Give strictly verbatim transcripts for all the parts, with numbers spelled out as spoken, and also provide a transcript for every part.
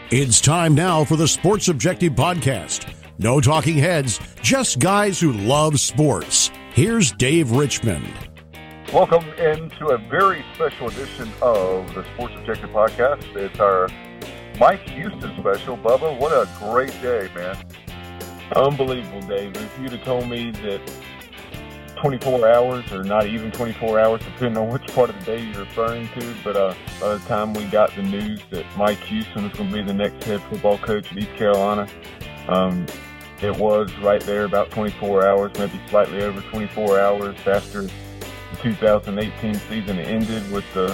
It's time now for the Sports Objective Podcast. No talking heads, just guys who love sports. Here's Dave Richmond. Welcome into a very special edition of the Sports Objective Podcast. It's our Mike Houston special. Bubba, what a great day, man. Unbelievable, Dave. If you'd have told me that twenty-four hours, or not even twenty-four hours, depending on which part of the day you're referring to, but uh, by the time we got the news that Mike Houston was going to be the next head football coach at East Carolina, um, it was right there about twenty-four hours, maybe slightly over twenty-four hours after the two thousand eighteen season ended with the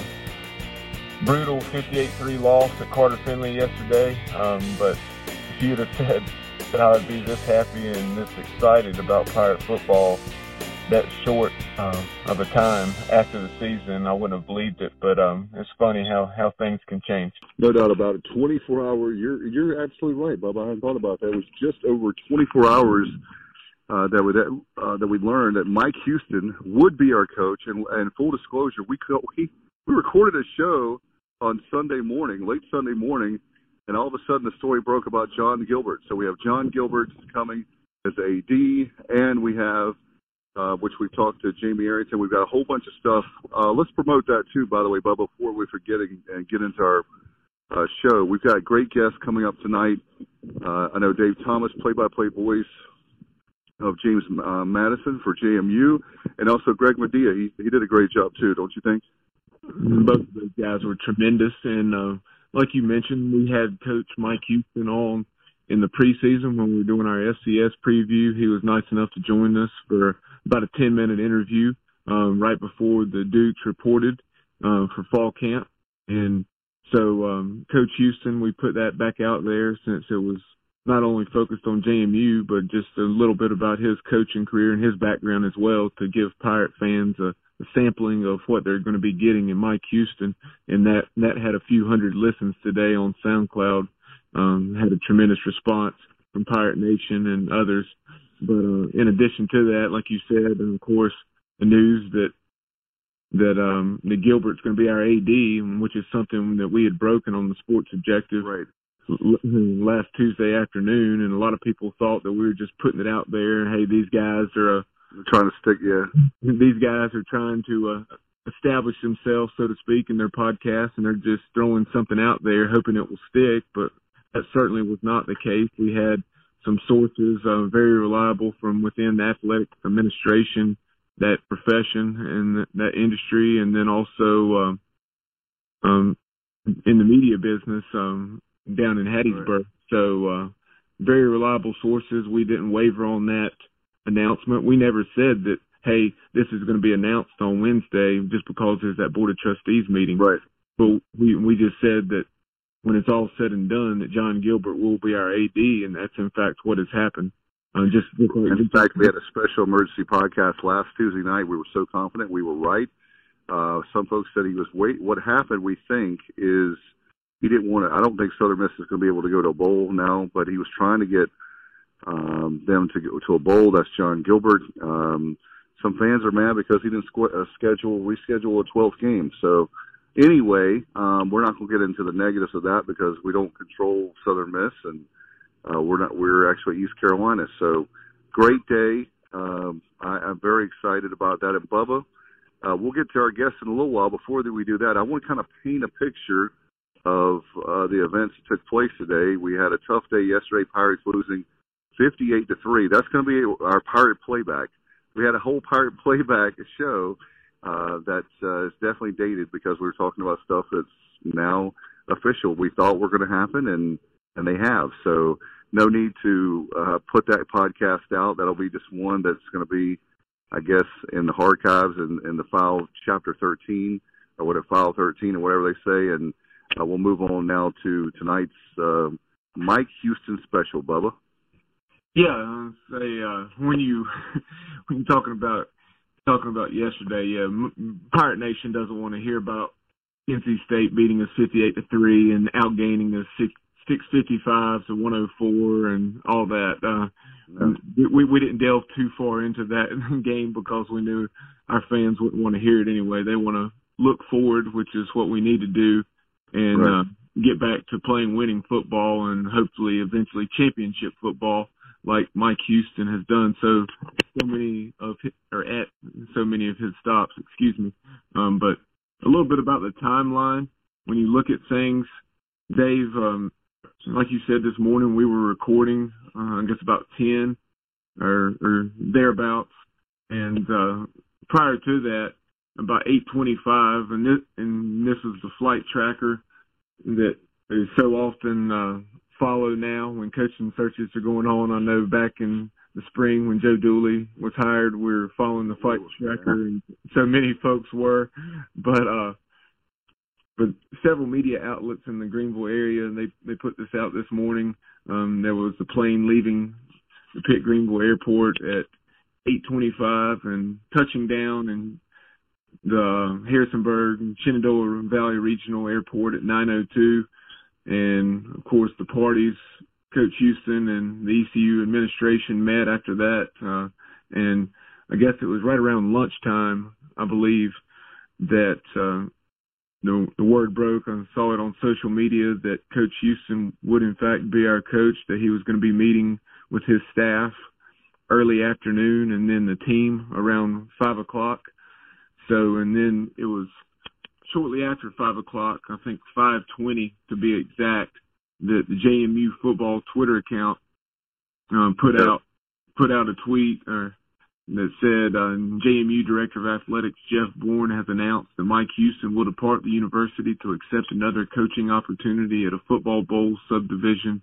brutal fifty-eight three loss at Carter Finley yesterday. Um, but if you'd have said that I would be this happy and this excited about Pirate football that short uh, of a time after the season, I wouldn't have believed it. But um, it's funny how, how things can change. No doubt about it. twenty-four hour, you're you're absolutely right, Bob. I hadn't thought about that. It was just over twenty-four hours uh, that we that, uh, that we learned that Mike Houston would be our coach. And, and full disclosure, we, we we recorded a show on Sunday morning, late Sunday morning, and all of a sudden the story broke about John Gilbert. So we have John Gilbert coming as A D, and we have Uh, which we've talked to Jamie Arrington. We've got a whole bunch of stuff. Uh, let's promote that too, by the way, Bubba, before we forget it and get into our uh, show. We've got great guests coming up tonight. Uh, I know Dave Thomas, play-by-play voice of James uh, Madison for J M U, and also Greg Medea. He, he did a great job too, don't you think? Both of those guys were tremendous, and uh, like you mentioned, we had Coach Mike Houston on in the preseason when we were doing our F C S preview. He was nice enough to join us for about a ten-minute interview um, right before the Dukes reported uh, for fall camp. And so um, Coach Houston, we put that back out there since it was not only focused on J M U, but just a little bit about his coaching career and his background as well, to give Pirate fans a, a sampling of what they're going to be getting in Mike Houston. And that, that had a few hundred listens today on SoundCloud. Um, had a tremendous response from Pirate Nation and others. But uh, in addition to that, like you said, and of course, the news that that um, that Gilbert's going to be our A D, which is something that we had broken on the Sports Objective right. last Tuesday afternoon, and a lot of people thought that we were just putting it out there. Hey, these guys are uh, trying to stick, yeah. These guys are trying to uh, establish themselves, so to speak, in their podcast, and they're just throwing something out there, hoping it will stick. But that certainly was not the case. We had some sources, uh, very reliable from within the athletic administration, that profession and that, that industry, and then also um, um, in the media business um, down in Hattiesburg. Right. So uh, very reliable sources. We didn't waver on that announcement. We never said that, hey, this is going to be announced on Wednesday just because there's that Board of Trustees meeting. Right. But we, we just said that when it's all said and done, that John Gilbert will be our A D, and that's in fact what has happened. Uh, just in fact, we had a special emergency podcast last Tuesday night. We were so confident we were right. Uh, some folks said he was wait. What happened, we think, is he didn't want to. I don't think Southern Miss is going to be able to go to a bowl now, but he was trying to get um, them to go to a bowl. That's John Gilbert. Um, some fans are mad because he didn't squ- uh, schedule reschedule a twelfth game. So. Anyway, um, we're not going to get into the negatives of that because we don't control Southern Miss, and uh, we're not. We're actually East Carolina. So, great day. Um, I, I'm very excited about that. And Bubba, uh, we'll get to our guests in a little while. Before that we do that, I want to kind of paint a picture of uh, the events that took place today. We had a tough day yesterday. Pirates losing fifty-eight to three. That's going to be our Pirate playback. We had a whole Pirate playback show. Uh, that uh, is definitely dated because we were talking about stuff that's now official. We thought were going to happen, and, and they have. So no need to uh, put that podcast out. That'll be just one that's going to be, I guess, in the archives and in, in the file chapter thirteen or whatever, file thirteen or whatever they say. And uh, we'll move on now to tonight's uh, Mike Houston special, Bubba. Yeah, I say uh, when you when you're talking about. Talking about yesterday, yeah, Pirate Nation doesn't want to hear about N C State beating us fifty-eight to three and outgaining us six fifty-five to one oh four and all that. Uh, no. we we didn't delve too far into that game because we knew our fans wouldn't want to hear it anyway. They want to look forward, which is what we need to do. And right. uh, get back to playing winning football and hopefully eventually championship football like Mike Houston has done so so many of his, or at so many of his stops, excuse me. Um, but a little bit about the timeline. When you look at things, Dave, um, like you said this morning, we were recording, uh, I guess about ten or, or thereabouts. And uh, prior to that, about eight twenty-five, and this, and this is the flight tracker that is so often uh, followed now when coaching searches are going on. I know back in the spring when Joe Dooley was hired, we were following the flight tracker, and so many folks were. But uh, but several media outlets in the Greenville area, and they they put this out this morning. Um, there was a plane leaving the Pitt Greenville Airport at eight twenty-five and touching down in the Harrisonburg and Shenandoah Valley Regional Airport at nine oh two. And, of course, the parties, Coach Houston and the E C U administration met after that. Uh, and I guess it was right around lunchtime, I believe, that uh, the, the word broke. I saw it on social media that Coach Houston would, in fact, be our coach, that he was going to be meeting with his staff early afternoon and then the team around five o'clock. So, and then it was shortly after five o'clock, I think five twenty to be exact, that the J M U football Twitter account um, put out put out a tweet uh, that said uh, J M U Director of Athletics Jeff Bourne has announced that Mike Houston will depart the university to accept another coaching opportunity at a football bowl subdivision,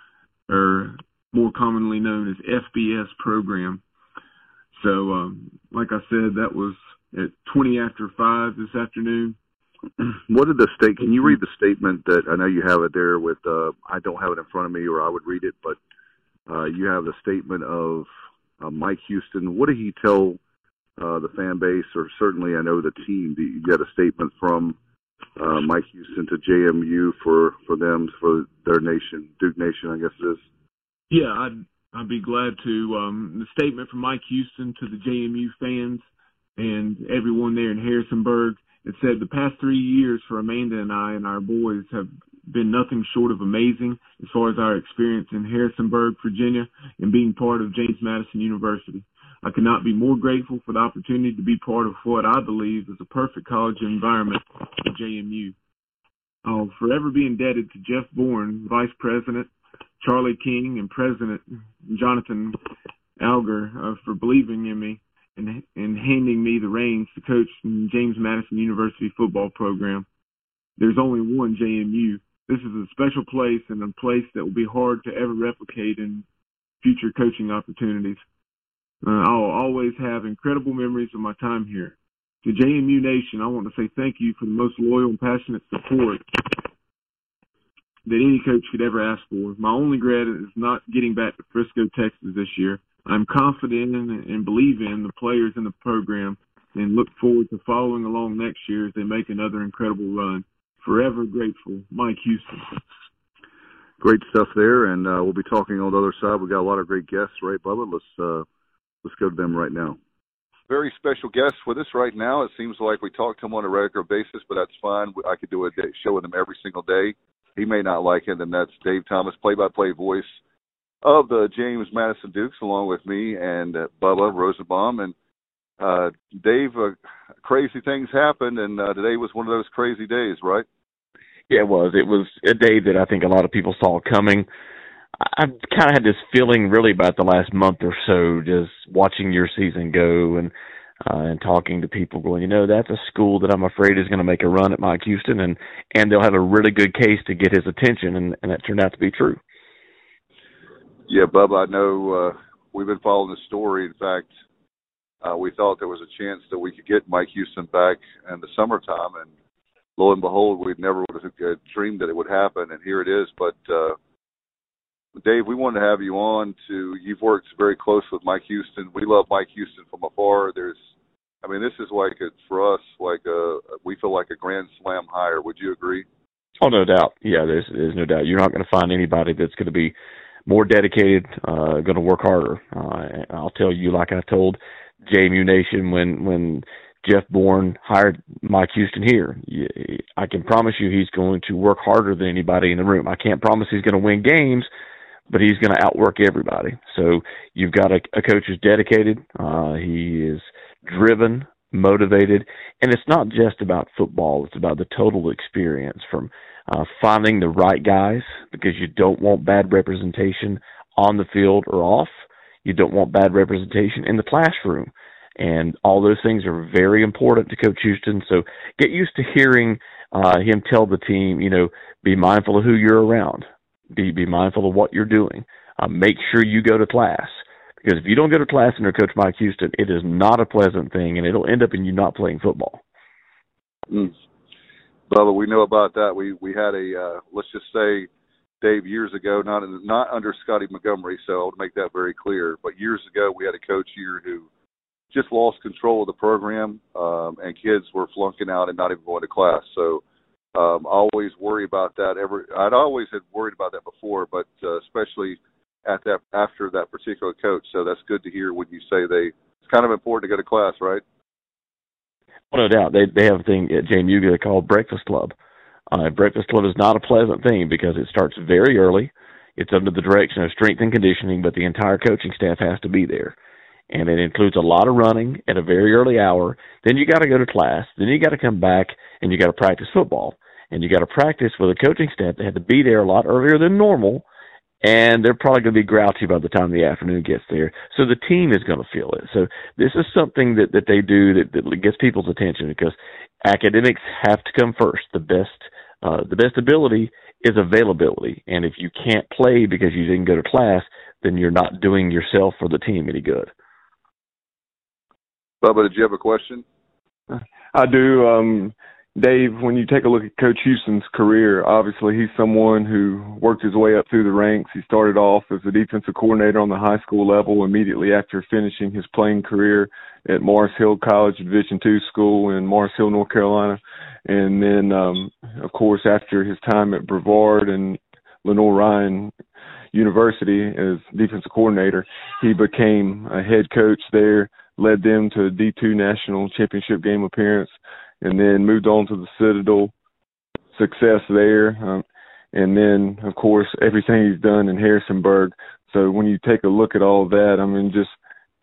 or more commonly known as F B S program. So, um, like I said, that was at twenty after five this afternoon. What did the state? Can you read the statement that I know you have it there with? Uh, I don't have it in front of me, or I would read it, but uh, you have the statement of uh, Mike Houston. What did he tell uh, the fan base, or certainly I know the team? You got a statement from uh, Mike Houston to J M U for, for them, for their nation, Duke Nation, I guess it is. Yeah, I'd I'd be glad to. Um, the statement from Mike Houston to the J M U fans and everyone there in Harrisonburg. It said, the past three years for Amanda and I and our boys have been nothing short of amazing as far as our experience in Harrisonburg, Virginia, and being part of James Madison University. I could not be more grateful for the opportunity to be part of what I believe is a perfect college environment for J M U. I'll forever be indebted to Jeff Bourne, Vice President, Charlie King, and President Jonathan Alger uh, for believing in me and, and handing me the reins to coach the James Madison University football program. There's only one J M U. This is a special place and a place that will be hard to ever replicate in future coaching opportunities. Uh, I'll always have incredible memories of my time here. To J M U Nation, I want to say thank you for the most loyal and passionate support that any coach could ever ask for. My only regret is not getting back to Frisco, Texas this year. I'm confident in and believe in the players in the program and look forward to following along next year as they make another incredible run. Forever grateful, Mike Houston. Great stuff there, and uh, we'll be talking on the other side. We've got a lot of great guests, right, Bubba? Let's, uh, let's go to them right now. Very special guest with us right now. It seems like we talk to him on a regular basis, but that's fine. I could do a day, show with him every single day. He may not like it, and that's Dave Thomas, play-by-play voice of the James Madison Dukes, along with me and uh, Bubba Rosenbaum. And uh, Dave, uh, crazy things happened, and uh, today was one of those crazy days, right? Yeah, it was. It was a day that I think a lot of people saw coming. I've kind of had this feeling really about the last month or so, just watching your season go and uh, and talking to people going, you know, that's a school that I'm afraid is going to make a run at Mike Houston, and, and they'll have a really good case to get his attention, and, and that turned out to be true. Yeah, Bubba, I know uh, we've been following the story. In fact, uh, we thought there was a chance that we could get Mike Houston back in the summertime, and lo and behold, we never would have dreamed that it would happen, and here it is. But, uh, Dave, we wanted to have you on to, you've worked very close with Mike Houston. We love Mike Houston from afar. There's, I mean, this is like, a, for us, like a, we feel like a grand slam hire. Would you agree? Oh, no doubt. Yeah, there's, there's no doubt. You're not going to find anybody that's going to be more dedicated, uh, going to work harder. Uh, I'll tell you, like I told J M U Nation when, when Jeff Bourne hired Mike Houston here. I can promise you he's going to work harder than anybody in the room. I can't promise he's going to win games, but he's going to outwork everybody. So you've got a, a coach who's dedicated. Uh, he is driven, motivated, and it's not just about football. It's about the total experience, from uh, finding the right guys, because you don't want bad representation on the field or off. You don't want bad representation in the classroom. And all those things are very important to Coach Houston. So get used to hearing uh, him tell the team, you know, be mindful of who you're around. Be be mindful of what you're doing. Uh, make sure you go to class. Because if you don't go to class under Coach Mike Houston, it is not a pleasant thing, and it'll end up in you not playing football. Mm. Bubba, we know about that. We we had a, uh, let's just say, Dave, years ago, not in, not under Scotty Montgomery, so I'll make that very clear. But years ago, we had a coach here who just lost control of the program, um, and kids were flunking out and not even going to class. So um, I always worry about that. Every I'd always had worried about that before, but uh, especially at that after that particular coach. So that's good to hear when you say they. It's kind of important to go to class, right? Well, no doubt. They they have a thing at J M U called Breakfast Club. Uh, Breakfast Club is not a pleasant thing because it starts very early. It's under the direction of strength and conditioning, but the entire coaching staff has to be there. And it includes a lot of running at a very early hour. Then you got to go to class. Then you got to come back and you got to practice football. And you got to practice with a coaching staff that had to be there a lot earlier than normal. And they're probably going to be grouchy by the time the afternoon gets there. So the team is going to feel it. So this is something that, that they do that, that gets people's attention, because academics have to come first. The best, uh, the best ability is availability. And if you can't play because you didn't go to class, then you're not doing yourself or the team any good. Bubba, did you have a question? I do. Um, Dave, when you take a look at Coach Houston's career, obviously he's someone who worked his way up through the ranks. He started off as a defensive coordinator on the high school level immediately after finishing his playing career at Morris Hill College, Division two school in Morris Hill, North Carolina. And then, um, of course, after his time at Brevard and Lenoir-Rhyne University as defensive coordinator, he became a head coach there, led them to a D two national championship game appearance, and then moved on to the Citadel, success there. Um, and then, of course, everything he's done in Harrisonburg. So when you take a look at all that, I mean, just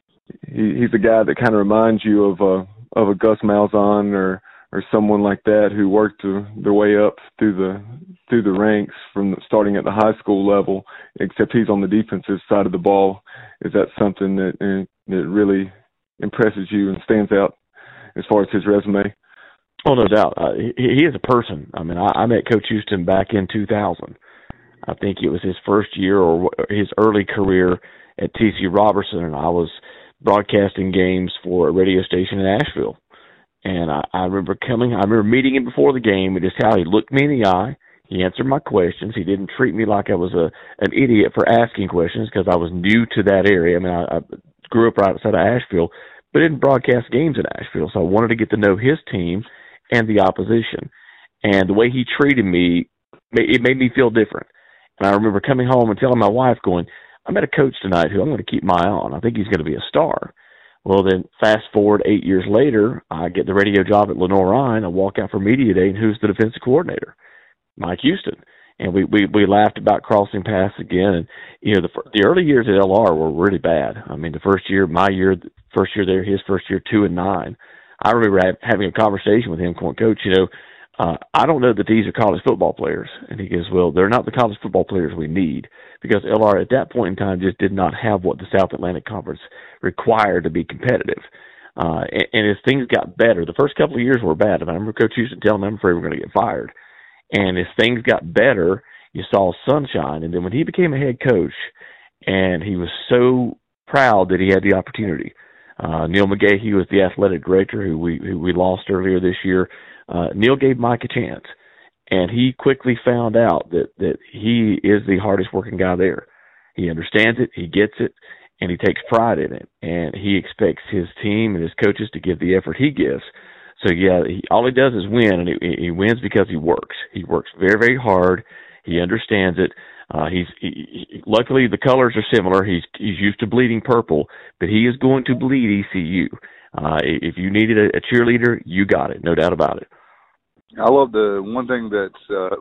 he, he's a guy that kind of reminds you of a, of a Gus Malzahn or, or someone like that who worked to, their way up through the through the ranks from the, starting at the high school level, except he's on the defensive side of the ball. Is that something that, uh, that really impresses you and stands out as far as his resume? Oh, no doubt. Uh, he, he is a person. I mean, I, I met Coach Houston back in two thousand. I think it was his first year or his early career at T C Robertson, and I was broadcasting games for a radio station in Asheville. And I, I remember coming, I remember meeting him before the game, and just how he looked me in the eye. He answered my questions. He didn't treat me like I was a an idiot for asking questions, because I was new to that area. I mean, I, I grew up right outside of Asheville, but didn't broadcast games in Asheville, so I wanted to get to know his team and the opposition. And the way he treated me, it made me feel different. And I remember coming home and telling my wife, going, I met a coach tonight who I'm going to keep my eye on. I think he's going to be a star. Well, then fast forward eight years later, I get the radio job at Lenoir-Rhyne. I walk out for media day, and who's the defensive coordinator? Mike Houston. And we, we, we laughed about crossing paths again. And, you know, the the early years at L R were really bad. I mean, the first year, my year, first year there, his first year, two and nine. I remember having a conversation with him, going, Coach, you know, uh, I don't know that these are college football players. And he goes, well, they're not the college football players we need, because L R at that point in time just did not have what the South Atlantic Conference required to be competitive. Uh, and, and as things got better, the first couple of years were bad. And I remember Coach Houston telling me, I'm afraid we're going to get fired. And as things got better, you saw sunshine. And then when he became a head coach, and he was so proud that he had the opportunity. Uh, Neil McGahee was the athletic director who we who we lost earlier this year. Uh, Neil gave Mike a chance, and he quickly found out that, that he is the hardest working guy there. He understands it, he gets it, and he takes pride in it. And he expects his team and his coaches to give the effort he gives. So, yeah, he, all he does is win, and he, he wins because he works. He works very, very hard. He understands it. Uh, he's he, he, luckily the colors are similar. He's he's used to bleeding purple, but he is going to bleed E C U. Uh, if you needed a, a cheerleader, you got it, no doubt about it. I love the one thing that's uh,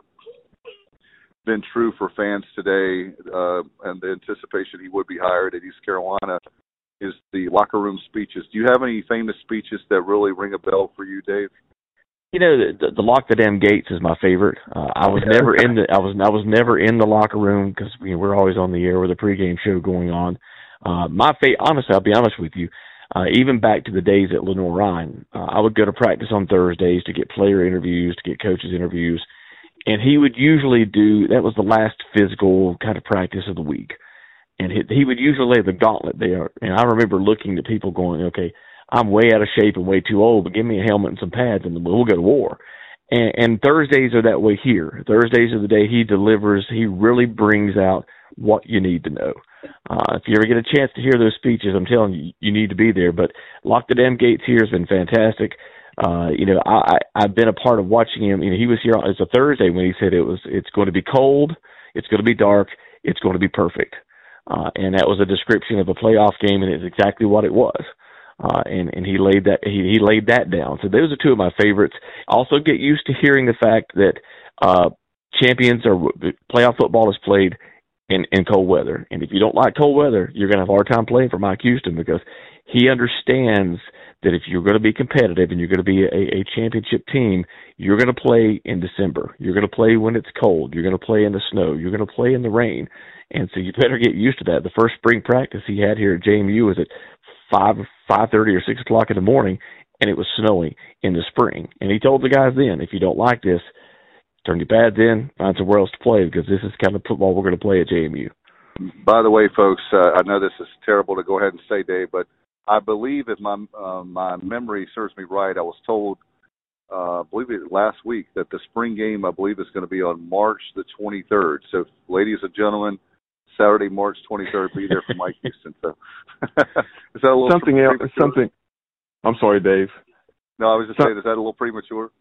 been true for fans today, uh, and the anticipation he would be hired at East Carolina, is the locker room speeches. Do you have any famous speeches that really ring a bell for you, Dave? You know, the, the Lock the Damn Gates is my favorite. Uh, I was never in the I was I was never in the locker room because you know, we're always on the air with a pregame show going on. Uh, my fa- honestly, I'll be honest with you. Uh, even back to the days at Lenoir-Rhyne, uh, I would go to practice on Thursdays to get player interviews, to get coaches interviews, and he would usually do, that was the last physical kind of practice of the week, and he, he would usually lay the gauntlet there, and I remember looking at people going, okay, I'm way out of shape and way too old, but give me a helmet and some pads and we'll go to war. And, and Thursdays are that way here. Thursdays are the day he delivers. He really brings out what you need to know. Uh, if you ever get a chance to hear those speeches, I'm telling you, you need to be there. But Lock the Damn Gates here has been fantastic. Uh, you know, I, I, I've been a part of watching him. You know, he was here, it's a Thursday when he said it was, it's going to be cold, it's going to be dark, it's going to be perfect. Uh, and that was a description of a playoff game, and it's exactly what it was. Uh, and, and he laid that, he, he laid that down. So those are two of my favorites. Also get used to hearing the fact that, uh, champions or playoff football is played in, in cold weather. And if you don't like cold weather, you're going to have a hard time playing for Mike Houston, because he understands that if you're going to be competitive and you're going to be a, a championship team, you're going to play in December. You're going to play when it's cold. You're going to play in the snow. You're going to play in the rain. And so you better get used to that. The first spring practice he had here at J M U was at five, five thirty or six o'clock in the morning, and it was snowing in the spring. And he told the guys then, if you don't like this, turn your pads in, find somewhere else to play, because this is kind of football we're going to play at J M U. By the way, folks, uh, I know this is terrible to go ahead and say, Dave, but I believe, if my uh, my memory serves me right, I was told, uh, I believe it last week, that the spring game, I believe, is going to be on March the twenty-third. So, ladies and gentlemen, Saturday, March twenty-third, be there for Mike Houston. So, is that a little something else? Something. I'm sorry, Dave. No, I was just saying, is that a little premature?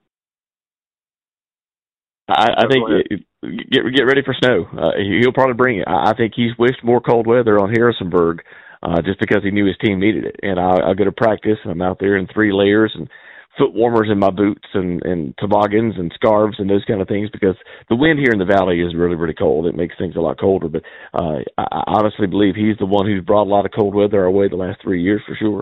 I, I think it, get get ready for snow. Uh, he'll probably bring it. I, I think he's wished more cold weather on Harrisonburg, uh, just because he knew his team needed it. And I, I go to practice, and I'm out there in three layers and foot warmers in my boots and, and toboggans and scarves and those kind of things, because the wind here in the valley is really, really cold. It makes things a lot colder. But uh, I, I honestly believe he's the one who's brought a lot of cold weather our way the last three years for sure.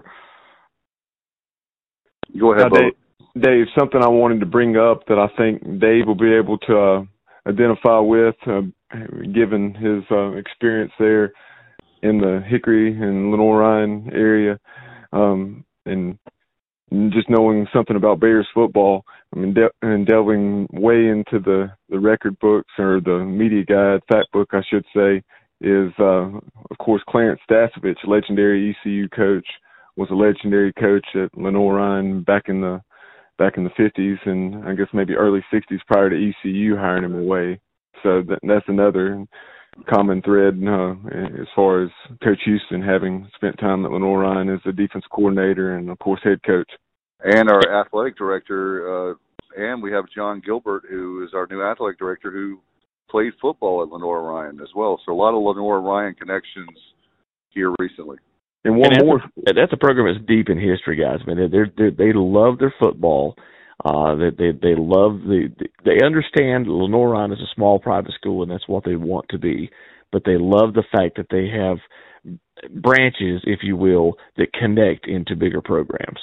Go ahead, now, Dave, Dave, something I wanted to bring up that I think Dave will be able to uh, identify with, uh, given his uh, experience there in the Hickory and Lenoir-Rhyne area, um, and just knowing something about Bears football. I mean, de- and delving way into the, the record books, or the media guide, fact book, I should say, is, uh, of course, Clarence Stasevich, legendary E C U coach, was a legendary coach at Lenoir-Rhyne back in the back in the fifties, and I guess maybe early sixties, prior to E C U hiring him away. So that, that's another common thread uh, as far as Coach Houston having spent time at Lenoir-Rhyne as a defense coordinator and, of course, head coach. And our athletic director, uh, and we have John Gilbert, who is our new athletic director, who played football at Lenoir-Rhyne as well. So a lot of Lenoir-Rhyne connections here recently. And one and more. That's a, that's a program that's deep in history, guys. I mean, they're, they're, they love their football. Uh, they, they they love the they understand Lenoir-Rhyne is a small private school, and that's what they want to be. But they love the fact that they have branches, if you will, that connect into bigger programs.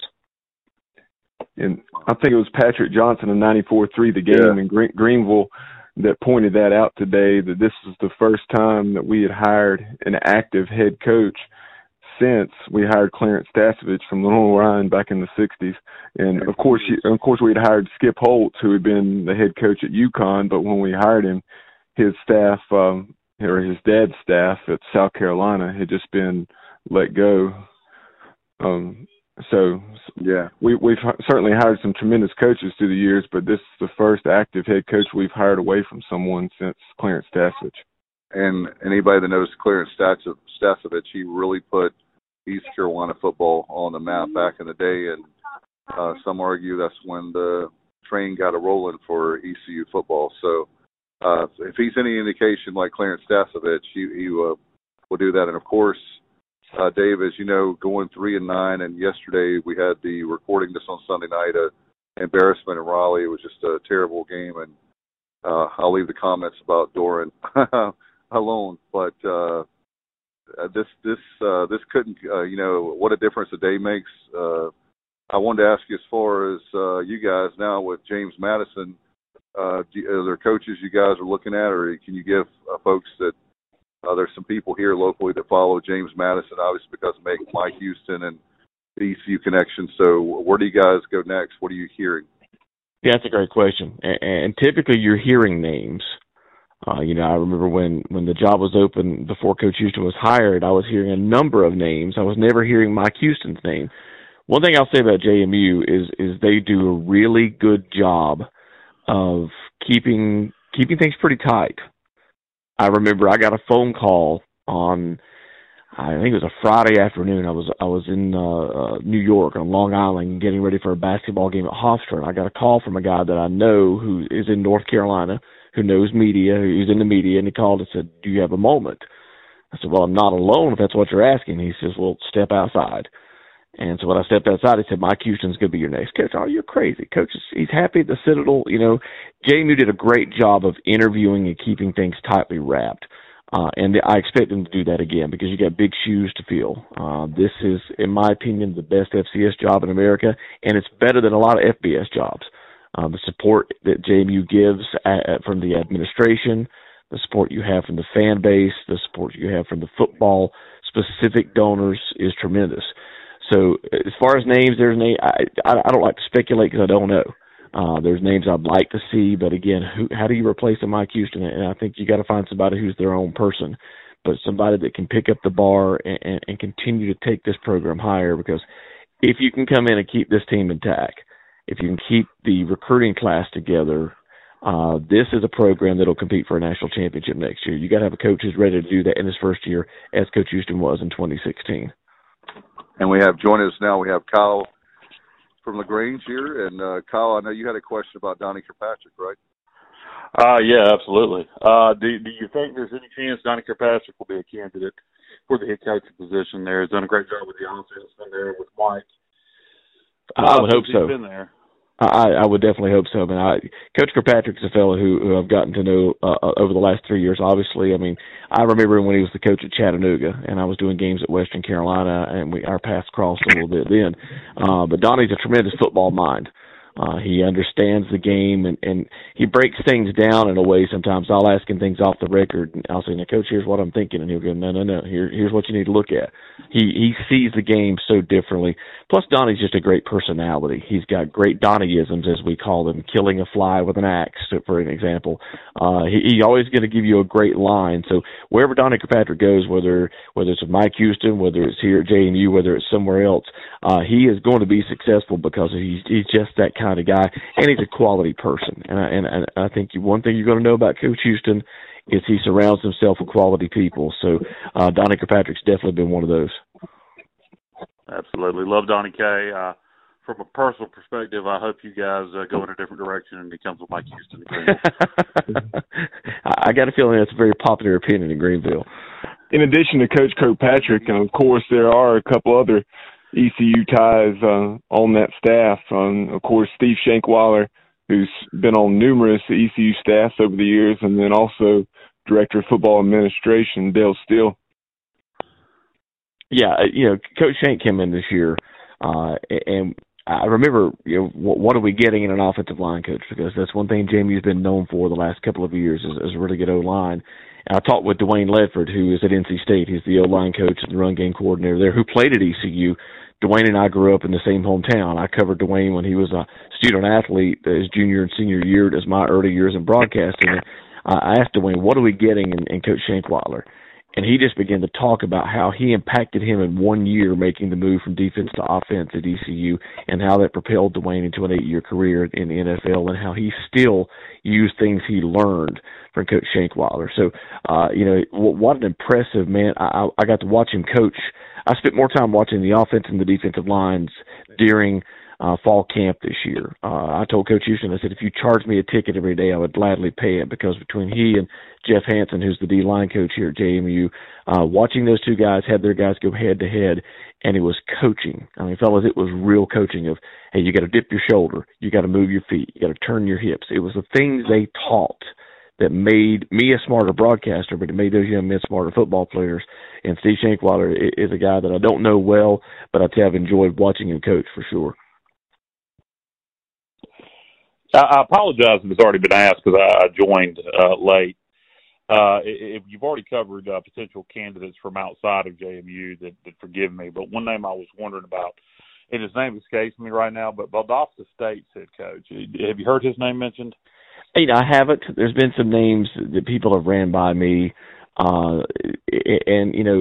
And I think it was Patrick Johnson in ninety-four three, the game yeah. in Green, Greenville, that pointed that out today, that this was the first time that we had hired an active head coach since we hired Clarence Stasevich from Lenoir-Rhyne back in the sixties. And, of course, of course, we had hired Skip Holtz, who had been the head coach at UConn, but when we hired him, his staff, um, or his dad's staff at South Carolina, had just been let go. Um, so yeah, we, we've certainly hired some tremendous coaches through the years, but this is the first active head coach we've hired away from someone since Clarence Stasevich. And anybody that knows Clarence Stasevich, he really put East Carolina football on the map back in the day, and uh, some argue that's when the train got a rolling for E C U football. So uh, if he's any indication, like Clarence Stasevich, he, he uh, will do that. And, of course, uh, Dave, as you know, going three and nine, and yesterday we had the recording this on Sunday night, uh, embarrassment in Raleigh. It was just a terrible game, and uh, I'll leave the comments about Doeren alone. But uh, this this uh, this couldn't, uh, you know, what a difference a day makes. Uh, I wanted to ask you, as far as uh, you guys now with James Madison, uh, do, are there coaches you guys are looking at, or can you give uh, folks that uh, there's some people here locally that follow James Madison, obviously because of making Mike Houston and the E C U connection. So where do you guys go next? What are you hearing? Yeah, that's a great question. And, and typically you're hearing names. Uh, you know, I remember when, when the job was open before Coach Houston was hired, I was hearing a number of names. I was never hearing Mike Houston's name. One thing I'll say about J M U is is they do a really good job of keeping keeping things pretty tight. I remember I got a phone call on, I think it was a Friday afternoon. I was I was in uh, uh, New York on Long Island getting ready for a basketball game at Hofstra, and I got a call from a guy that I know who is in North Carolina, who knows media, who's in the media, and he called and said, "Do you have a moment?" I said, "Well, I'm not alone if that's what you're asking." He says, "Well, step outside." And so when I stepped outside, he said, "Mike Houston's going to be your next coach." "Oh, you're crazy. Coach, is, he's happy at the Citadel." You know, J M U did a great job of interviewing and keeping things tightly wrapped. Uh, and I expect them to do that again because you got big shoes to fill. Uh, this is, in my opinion, the best F C S job in America, and it's better than a lot of F B S jobs. Uh, the support that J M U gives at, from the administration, the support you have from the fan base, the support you have from the football-specific donors is tremendous. So as far as names, there's name. I, I don't like to speculate because I don't know. Uh, there's names I'd like to see, but again, who, how do you replace a Mike Houston? And I think you got to find somebody who's their own person, but somebody that can pick up the bar and, and, and continue to take this program higher. Because if you can come in and keep this team intact, if you can keep the recruiting class together, uh, this is a program that'll compete for a national championship next year. You got to have a coach who's ready to do that in his first year, as Coach Houston was in twenty sixteen. And we have joining us now. We have Kyle from LaGrange here, and uh, Kyle, I know you had a question about Donnie Kirkpatrick, right? Uh, yeah, absolutely. Uh, do, do you think there's any chance Donnie Kirkpatrick will be a candidate for the head coaching position there? He's done a great job with the offense in there with Mike. I would hope so. He's been there. I, I would definitely hope so. I mean, I, Coach Kirkpatrick is a fellow who, who I've gotten to know uh, over the last three years. Obviously, I mean, I remember when he was the coach at Chattanooga, and I was doing games at Western Carolina, and we our paths crossed a little bit then. Uh, but Donnie's a tremendous football mind. Uh, he understands the game, and, and he breaks things down in a way. Sometimes I'll ask him things off the record, and I'll say, "Now, Coach, here's what I'm thinking," and he'll go, "No, no, no. Here, here's what you need to look at." He he sees the game so differently. Plus, Donnie's just a great personality. He's got great Donnieisms, as we call them, killing a fly with an axe, for an example. Uh, he, he's always going to give you a great line. So wherever Donnie Kirkpatrick goes, whether whether it's with Mike Houston, whether it's here at J M U, whether it's somewhere else, uh, he is going to be successful because he's he's just that kind of guy, and he's a quality person. And I, and, and I think one thing you're going to know about Coach Houston is he surrounds himself with quality people. So uh, Donnie Kirkpatrick's definitely been one of those. Absolutely. Love Donnie K. Uh, from a personal perspective, I hope you guys uh, go in a different direction and he comes with Mike Houston. I got a feeling that's a very popular opinion in Greenville. In addition to Coach Kirkpatrick, of course, there are a couple other E C U ties uh, on that staff. Um, of course, Steve Shankweiler, who's been on numerous E C U staffs over the years, and then also Director of Football Administration, Dale Steele. Yeah, you know, Coach Shank came in this year, uh, and I remember, you know, what are we getting in an offensive line coach? Because that's one thing J M U's been known for the last couple of years is, is a really good O-line. And I talked with Dwayne Ledford, who is at N C State. He's the O-line coach and the run game coordinator there, who played at E C U. Dwayne and I grew up in the same hometown. I covered Dwayne when he was a student athlete his junior and senior year as my early years in broadcasting. And I asked Dwayne, what are we getting in, in Coach Shankweiler? And he just began to talk about how he impacted him in one year making the move from defense to offense at E C U and how that propelled Dwayne into an eight-year career in the N F L and how he still used things he learned from Coach Shankweiler. So, uh, you know, what an impressive man. I, I got to watch him coach. I spent more time watching the offense and the defensive lines during uh, fall camp this year. Uh, I told Coach Houston, I said, if you charge me a ticket every day, I would gladly pay it, because between he and Jeff Hansen, who's the D-line coach here at J M U, uh, watching those two guys have their guys go head-to-head, and it was coaching. I mean, fellas, it was real coaching of, hey, you got to dip your shoulder, you got to move your feet, you got to turn your hips. It was the things they taught that made me a smarter broadcaster, but it made those young men smarter football players. And Steve Shankweiler is a guy that I don't know well, but I tell you, I've enjoyed watching him coach for sure. I apologize if it's already been asked, because I joined uh, late. Uh, if you've already covered uh, potential candidates from outside of J M U, that, that forgive me. But one name I was wondering about, and his name escapes me right now, but Valdosta State's head coach. Have you heard his name mentioned? You know, I haven't. There's been some names that people have ran by me, uh, and, you know,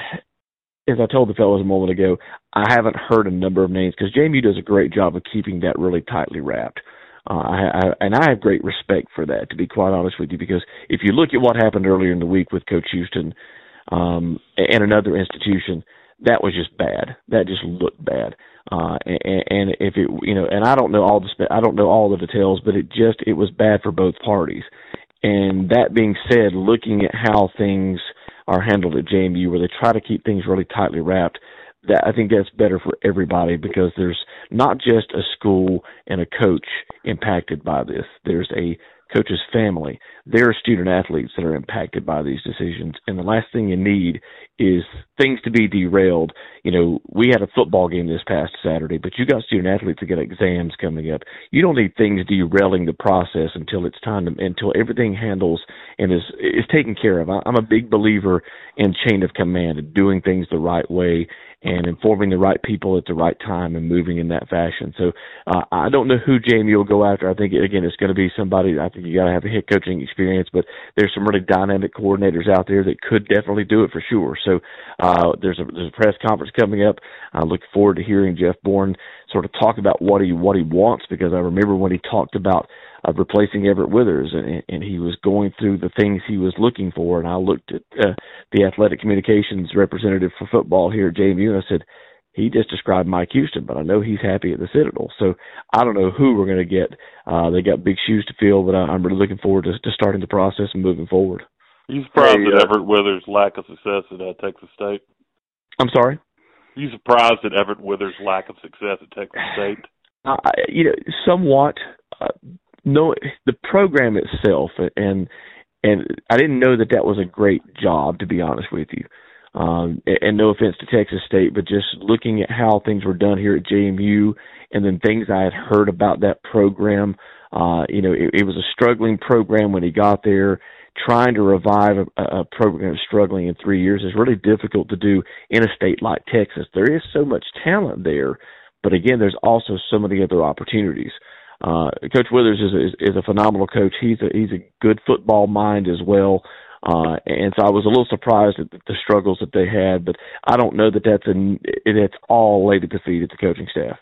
as I told the fellows a moment ago, I haven't heard a number of names, because J M U does a great job of keeping that really tightly wrapped. Uh, I, I, and I have great respect for that, to be quite honest with you, because if you look at what happened earlier in the week with Coach Houston um, and another institution, that was just bad. That just looked bad. Uh, and, and if it, you know, and I don't know all the, I don't know all the details, but it just, it was bad for both parties. And that being said, looking at how things are handled at J M U, where they try to keep things really tightly wrapped, that I think that's better for everybody, because there's not just a school and a coach impacted by this. There's a coach's family. There are student athletes that are impacted by these decisions. And the last thing you need is things to be derailed. You know, we had a football game this past Saturday, but you got student athletes that get exams coming up. You don't need things derailing the process until it's time to, until everything handles and is, is taken care of. I'm a big believer in chain of command and doing things the right way and informing the right people at the right time and moving in that fashion. So uh, I don't know who J M U will go after. I think, again, it's going to be somebody, I think you got to have a head coaching experience, but there's some really dynamic coordinators out there that could definitely do it for sure. So uh, there's, a, there's a press conference coming up. I look forward to hearing Jeff Bourne sort of talk about what he what he wants, because I remember when he talked about uh, replacing Everett Withers, and, and he was going through the things he was looking for, and I looked at uh, the athletic communications representative for football here at J M U, and I said, he just described Mike Houston, but I know he's happy at the Citadel. So I don't know who we're going to get. Uh, they got big shoes to fill, but I'm really looking forward to, to starting the process and moving forward. Are you surprised hey, at uh, Everett Withers' lack of success at uh, Texas State? I'm sorry? Are you surprised at Everett Withers' lack of success at Texas State? Uh, you know, somewhat. Uh, no, the program itself, and and I didn't know that that was a great job, to be honest with you. Um, and no offense to Texas State, but just looking at how things were done here at J M U, and then things I had heard about that program, uh, you know, it, it was a struggling program when he got there. Trying to revive a, a program struggling in three years is really difficult to do in a state like Texas. There is so much talent there, but again, there's also so many other opportunities. Uh, Coach Withers is a, is, is a phenomenal coach. He's a, he's a good football mind as well. Uh, and so I was a little surprised at the struggles that they had, but I don't know that that's a, it's all laid at the feet of the coaching staff.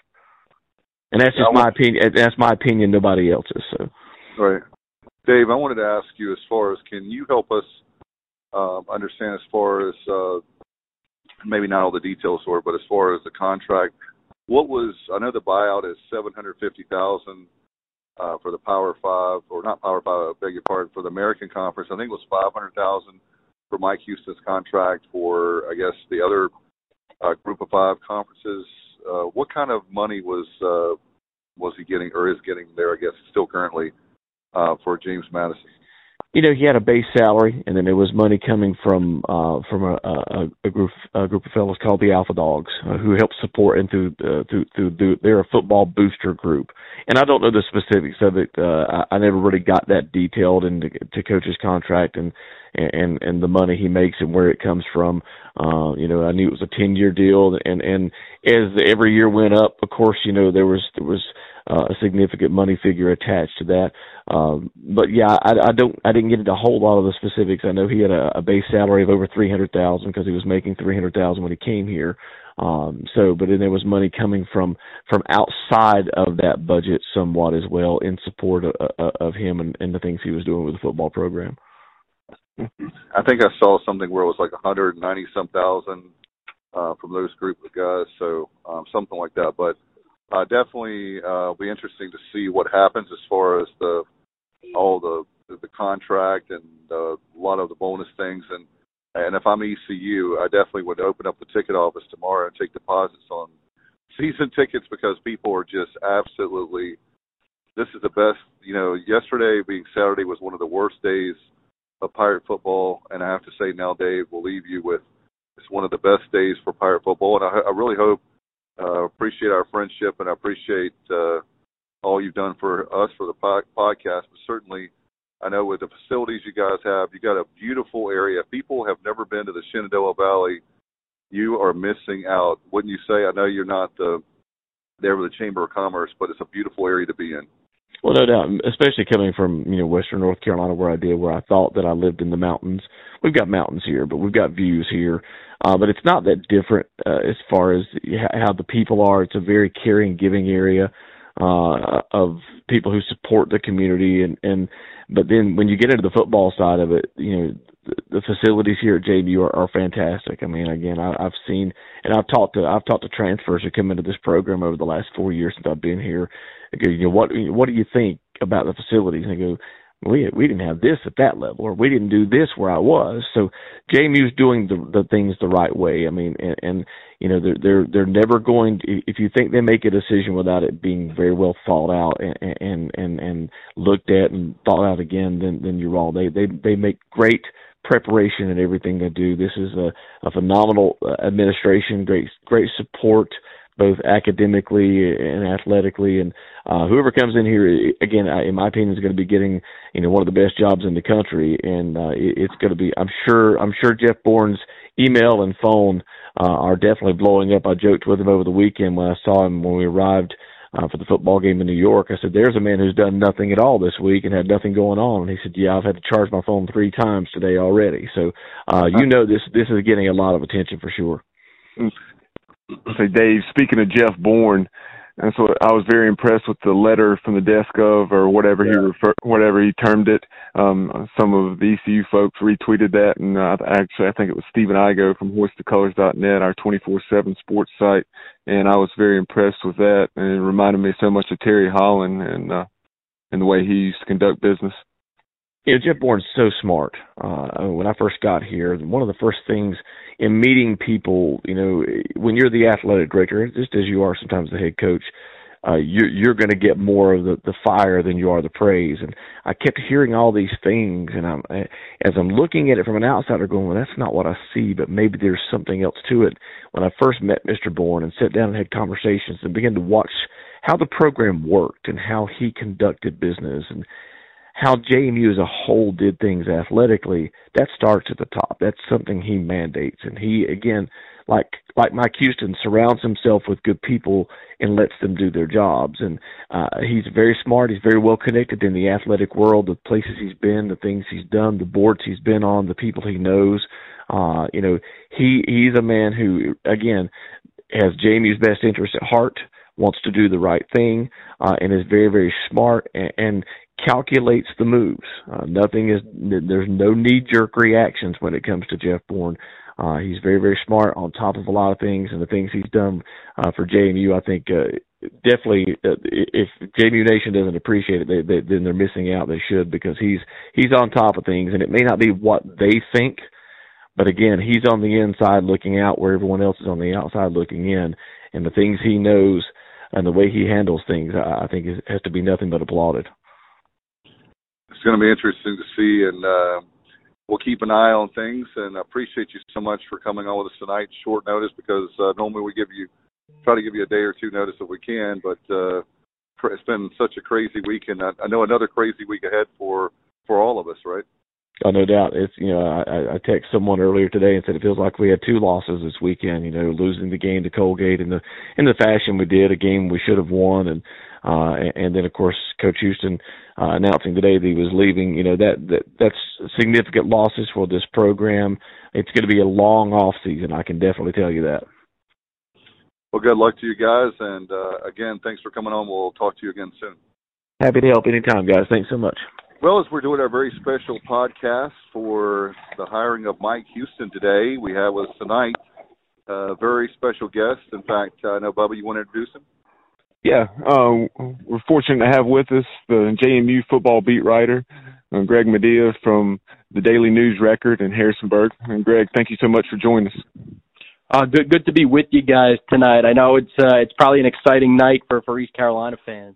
And that's just my opinion. That's my opinion. Nobody else's. So, right, Dave. I wanted to ask you, as far as, can you help us um, understand, as far as uh, maybe not all the details for it, but as far as the contract, what was? I know the buyout is seven hundred fifty thousand. Uh, for the Power Five, or not Power Five, I beg your pardon, for the American Conference. I think it was five hundred thousand dollars for Mike Houston's contract. For, I guess, the other uh, Group of Five conferences. Uh, what kind of money was uh, was he getting, or is getting there, I guess, still currently, uh, for James Madison? You know, he had a base salary, and then there was money coming from uh, from a, a, a group a group of fellows called the Alpha Dogs, uh, who help support and through uh, through through the, they're a football booster group. And I don't know the specifics of it. Uh, I, I never really got that detailed into to Coach's contract and and and the money he makes and where it comes from. Uh, you know, I knew it was a ten year deal, and and as every year went up, of course, you know, there was there was. Uh, a significant money figure attached to that, um, but yeah, I, I don't, I didn't get into a whole lot of the specifics. I know he had a, a base salary of over three hundred thousand because he was making three hundred thousand when he came here. Um, so, but then there was money coming from from outside of that budget somewhat as well in support of, of him and, and the things he was doing with the football program. I think I saw something where it was like one hundred ninety some thousand uh, from those group of guys, so um, something like that, but. uh, definitely uh, be interesting to see what happens as far as the all the the contract and uh, a lot of the bonus things. And and if I'm E C U, I definitely would open up the ticket office tomorrow and take deposits on season tickets, because people are just absolutely. This is the best. You know, yesterday being Saturday was one of the worst days of Pirate football, and I have to say now, Dave, will leave you with it's one of the best days for Pirate football, and I, I really hope, uh, appreciate our friendship, and I appreciate uh, all you've done for us for the po- podcast, but certainly I know with the facilities you guys have, you got a beautiful area. If people have never been to the Shenandoah Valley, you are missing out. Wouldn't you say? I know you're not uh, there with the Chamber of Commerce, but it's a beautiful area to be in. Well, no doubt, especially coming from, you know, Western North Carolina, where I did, where I thought that I lived in the mountains. We've got mountains here, but we've got views here. Uh, but it's not that different uh, as far as how the people are. It's a very caring, giving area uh, of people who support the community. And, and but then when you get into the football side of it, you know, the, the facilities here at J M U are, are fantastic. I mean, again, I, I've seen and I've talked to I've talked to transfers who come into this program over the last four years since I've been here. I go, you know, what what do you think about the facilities? And they go, we we didn't have this at that level, or we didn't do this where I was. So J M U's doing the the things the right way. I mean, and, and you know, they're they're they're never going to, if you think they make a decision without it being very well thought out and and and, and looked at and thought out again, then then you're wrong. They they they make great preparation in everything they do. This is a, a phenomenal administration, great great support, both academically and athletically, and uh, whoever comes in here, again, I, in my opinion, is going to be getting, you know, one of the best jobs in the country, and uh, it, it's going to be. I'm sure. I'm sure Jeff Bourne's email and phone uh, are definitely blowing up. I joked with him over the weekend when I saw him when we arrived uh, for the football game in New York. I said, "There's a man who's done nothing at all this week and had nothing going on." And he said, "Yeah, I've had to charge my phone three times today already." So, uh, you know, this this is getting a lot of attention for sure. Say, Dave, speaking of Jeff Bourne, and so I was very impressed with the letter from the desk of, or whatever yeah. he refer, whatever he termed it. Um, some of the E C U folks retweeted that, and uh, actually, I think it was Stephen Igo from hoist the colors dot net, our twenty-four seven sports site, and I was very impressed with that, and it reminded me so much of Terry Holland and uh, and the way he used to conduct business. You know, Jeff Bourne's so smart. Uh, when I first got here, one of the first things in meeting people, you know, when you're the athletic director, just as you are sometimes the head coach, uh, you're, you're going to get more of the, the fire than you are the praise. And I kept hearing all these things, and I'm, as I'm looking at it from an outsider going, well, that's not what I see, but maybe there's something else to it. When I first met Mister Bourne and sat down and had conversations and began to watch how the program worked and how he conducted business and how J M U as a whole did things athletically, that starts at the top. That's something he mandates. And he, again, like like Mike Houston, surrounds himself with good people and lets them do their jobs. And uh, he's very smart. He's very well connected in the athletic world, the places he's been, the things he's done, the boards he's been on, the people he knows. Uh, you know, he he's a man who, again, has J M U's best interest at heart, wants to do the right thing, uh, and is very, very smart and, and calculates the moves. Uh, nothing is, there's no knee-jerk reactions when it comes to Jeff Bourne. Uh, he's very, very smart, on top of a lot of things, and the things he's done uh, for J M U, I think uh, definitely, uh, if J M U Nation doesn't appreciate it, they, they, then they're missing out. They should, because he's he's on top of things, and it may not be what they think, but again, he's on the inside looking out where everyone else is on the outside looking in, and the things he knows and the way he handles things, I, I think is, has to be nothing but applauded. It's going to be interesting to see, and uh, we'll keep an eye on things. And I appreciate you so much for coming on with us tonight, short notice, because uh, normally we give you try to give you a day or two notice if we can. But uh, it's been such a crazy week, and I, I know another crazy week ahead for for all of us, right? Oh, no doubt. It's, you know, I, I texted someone earlier today and said it feels like we had two losses this weekend. You know, losing the game to Colgate in the in the fashion we did, a game we should have won, and uh, and, and then of course Coach Houston uh, announcing today that he was leaving. You know, that, that that's significant losses for this program. It's going to be a long off season. I can definitely tell you that. Well, good luck to you guys, and uh, again, thanks for coming on. We'll talk to you again soon. Happy to help anytime, guys. Thanks so much. Well, as we're doing our very special podcast for the hiring of Mike Houston today, we have with us tonight a very special guest. In fact, I know, Bubba, you want to introduce him? Yeah, uh, we're fortunate to have with us the J M U football beat writer, uh, Greg Madia from the Daily News Record in Harrisonburg. And Greg, thank you so much for joining us. Uh, good, good to be with you guys tonight. I know it's uh, it's probably an exciting night for, for East Carolina fans.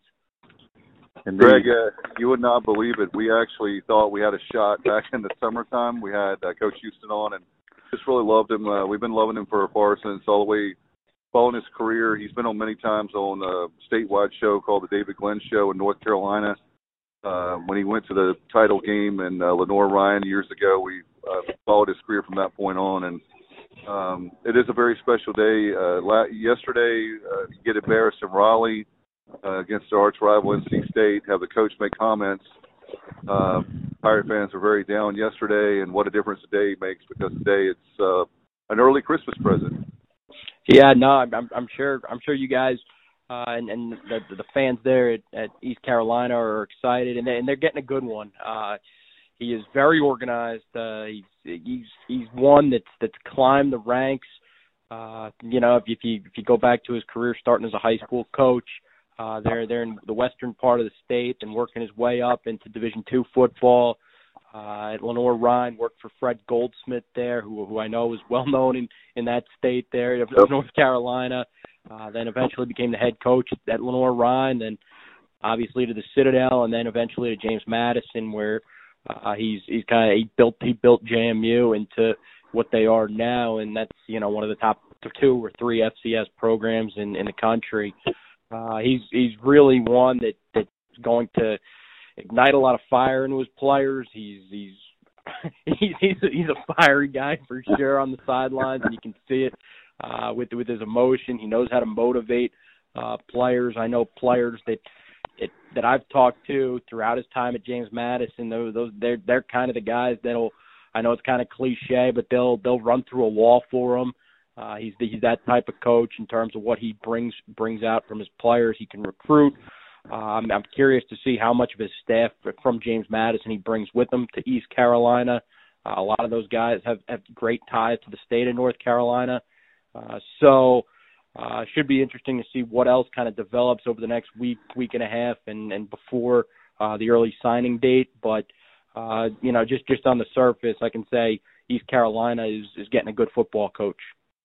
And Greg, uh, you would not believe it. We actually thought we had a shot back in the summertime. We had uh, Coach Houston on, and just really loved him. Uh, we've been loving him for far since all the way. Following his career, he's been on many times on a statewide show called the David Glenn Show in North Carolina. Uh, when he went to the title game in uh, Lenoir-Rhyne years ago, we uh, followed his career from that point on. And um, it is a very special day. Uh, la- yesterday, uh, you get embarrassed in Raleigh uh, against our arch rival N C State, have the coach make comments. Uh, Pirate fans were very down yesterday, and what a difference a day makes, because today it's uh, an early Christmas present. Yeah, no, I'm, I'm sure. I'm sure you guys uh, and, and the, the fans there at, at East Carolina are excited, and, they, and they're getting a good one. Uh, he is very organized. Uh, he's he's he's one that's that's climbed the ranks. Uh, you know, if, if you if you go back to his career, starting as a high school coach, uh, they're they're in the western part of the state, and working his way up into Division two football. Uh, at Lenoir-Rhyne, worked for Fred Goldsmith there, who, who I know is well known in, in that state there of yep. North Carolina. Uh, then eventually became the head coach at Lenoir-Rhyne, then obviously to the Citadel, and then eventually to James Madison, where uh, he's he's kind of he built he built J M U into what they are now, and that's you know one of the top two or three F C S programs in, in the country. Uh, he's he's really one that that's going to ignite a lot of fire into his players. He's he's he's he's a, he's a fiery guy for sure on the sidelines, and you can see it uh, with with his emotion. He knows how to motivate uh, players. I know players that, that that I've talked to throughout his time at James Madison. Those those they're they're kind of the guys that'll. I know it's kind of cliche, but they'll they'll run through a wall for him. Uh, he's he's that type of coach in terms of what he brings brings out from his players. He can recruit. Uh, I'm, I'm curious to see how much of his staff from James Madison he brings with him to East Carolina. Uh, a lot of those guys have, have great ties to the state of North Carolina. Uh, so uh, should be interesting to see what else kind of develops over the next week, week and a half, and, and before uh, the early signing date. But, uh, you know, just, just on the surface, I can say East Carolina is, is getting a good football coach.